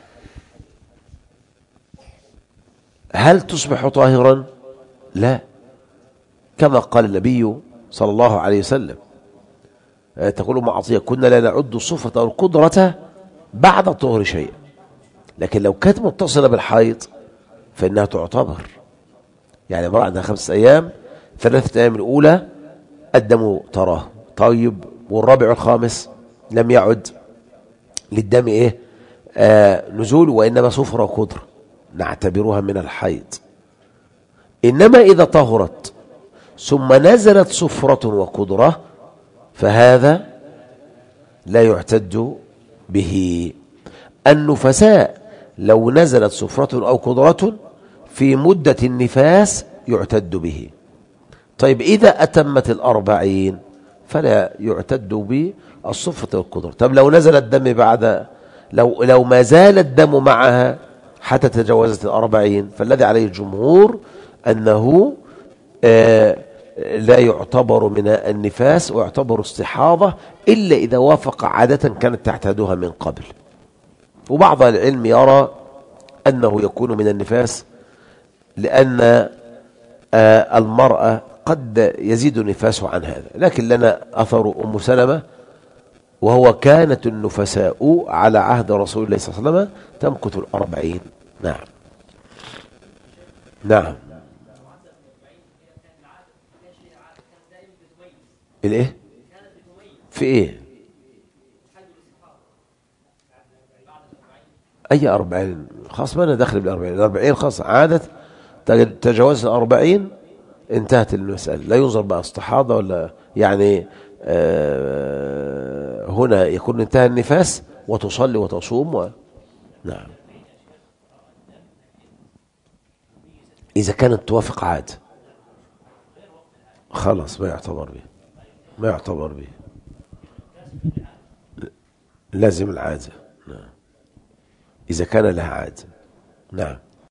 هل تصبح طاهرا؟ لا، كما قال النبي صلى الله عليه وسلم: تقول أم عطية: كنا لا نعد الصفرة أو القدرة بعد الطهر شيئا. لكن لو كانت متصلة بالحيض فإنها تعتبر، يعني امرأة عندها 5 أيام، 3 أيام الأولى الدم تراه طيب، والرابع والخامس لم يعد للدم إيه نزول، وإنما صفرة وقدرة، نعتبرها من الحيض. إنما إذا طهرت ثم نزلت صفرة وقدرة فهذا لا يعتد به. النفساء لو نزلت صفرة أو قدرة في مدة النفاس يعتد به. طيب إذا أتمت 40 فلا يعتد بالصفرة والقدرة. طب لو نزل الدم بعد، لو ما زال الدم معها حتى تجاوزت 40، فالذي عليه الجمهور أنه لا يعتبر من النفاس ويعتبر استحاضة، إلا إذا وافق عادة كانت تعتادها من قبل. وبعض العلم يرى أنه يكون من النفاس، لأن المرأة قد يزيد النفاس عن هذا. لكن لنا أثر أم سلمة، وهو: كانت النفساء على عهد رسول الله صلى الله عليه وسلم تمكث 40. نعم نعم. الايه في ايه؟ اي 40 خاص، ما انا داخل بال40 خاص، عادة تجاوز 40 انتهت المسألة، لا ينظر بقى استحاضة ولا يعني هنا يكون انتهى النفاس وتصلي وتصوم نعم، إذا كانت توافق عادة خلاص ما يعتبر به لازم العادة. نعم إذا كان لها عادة. نعم.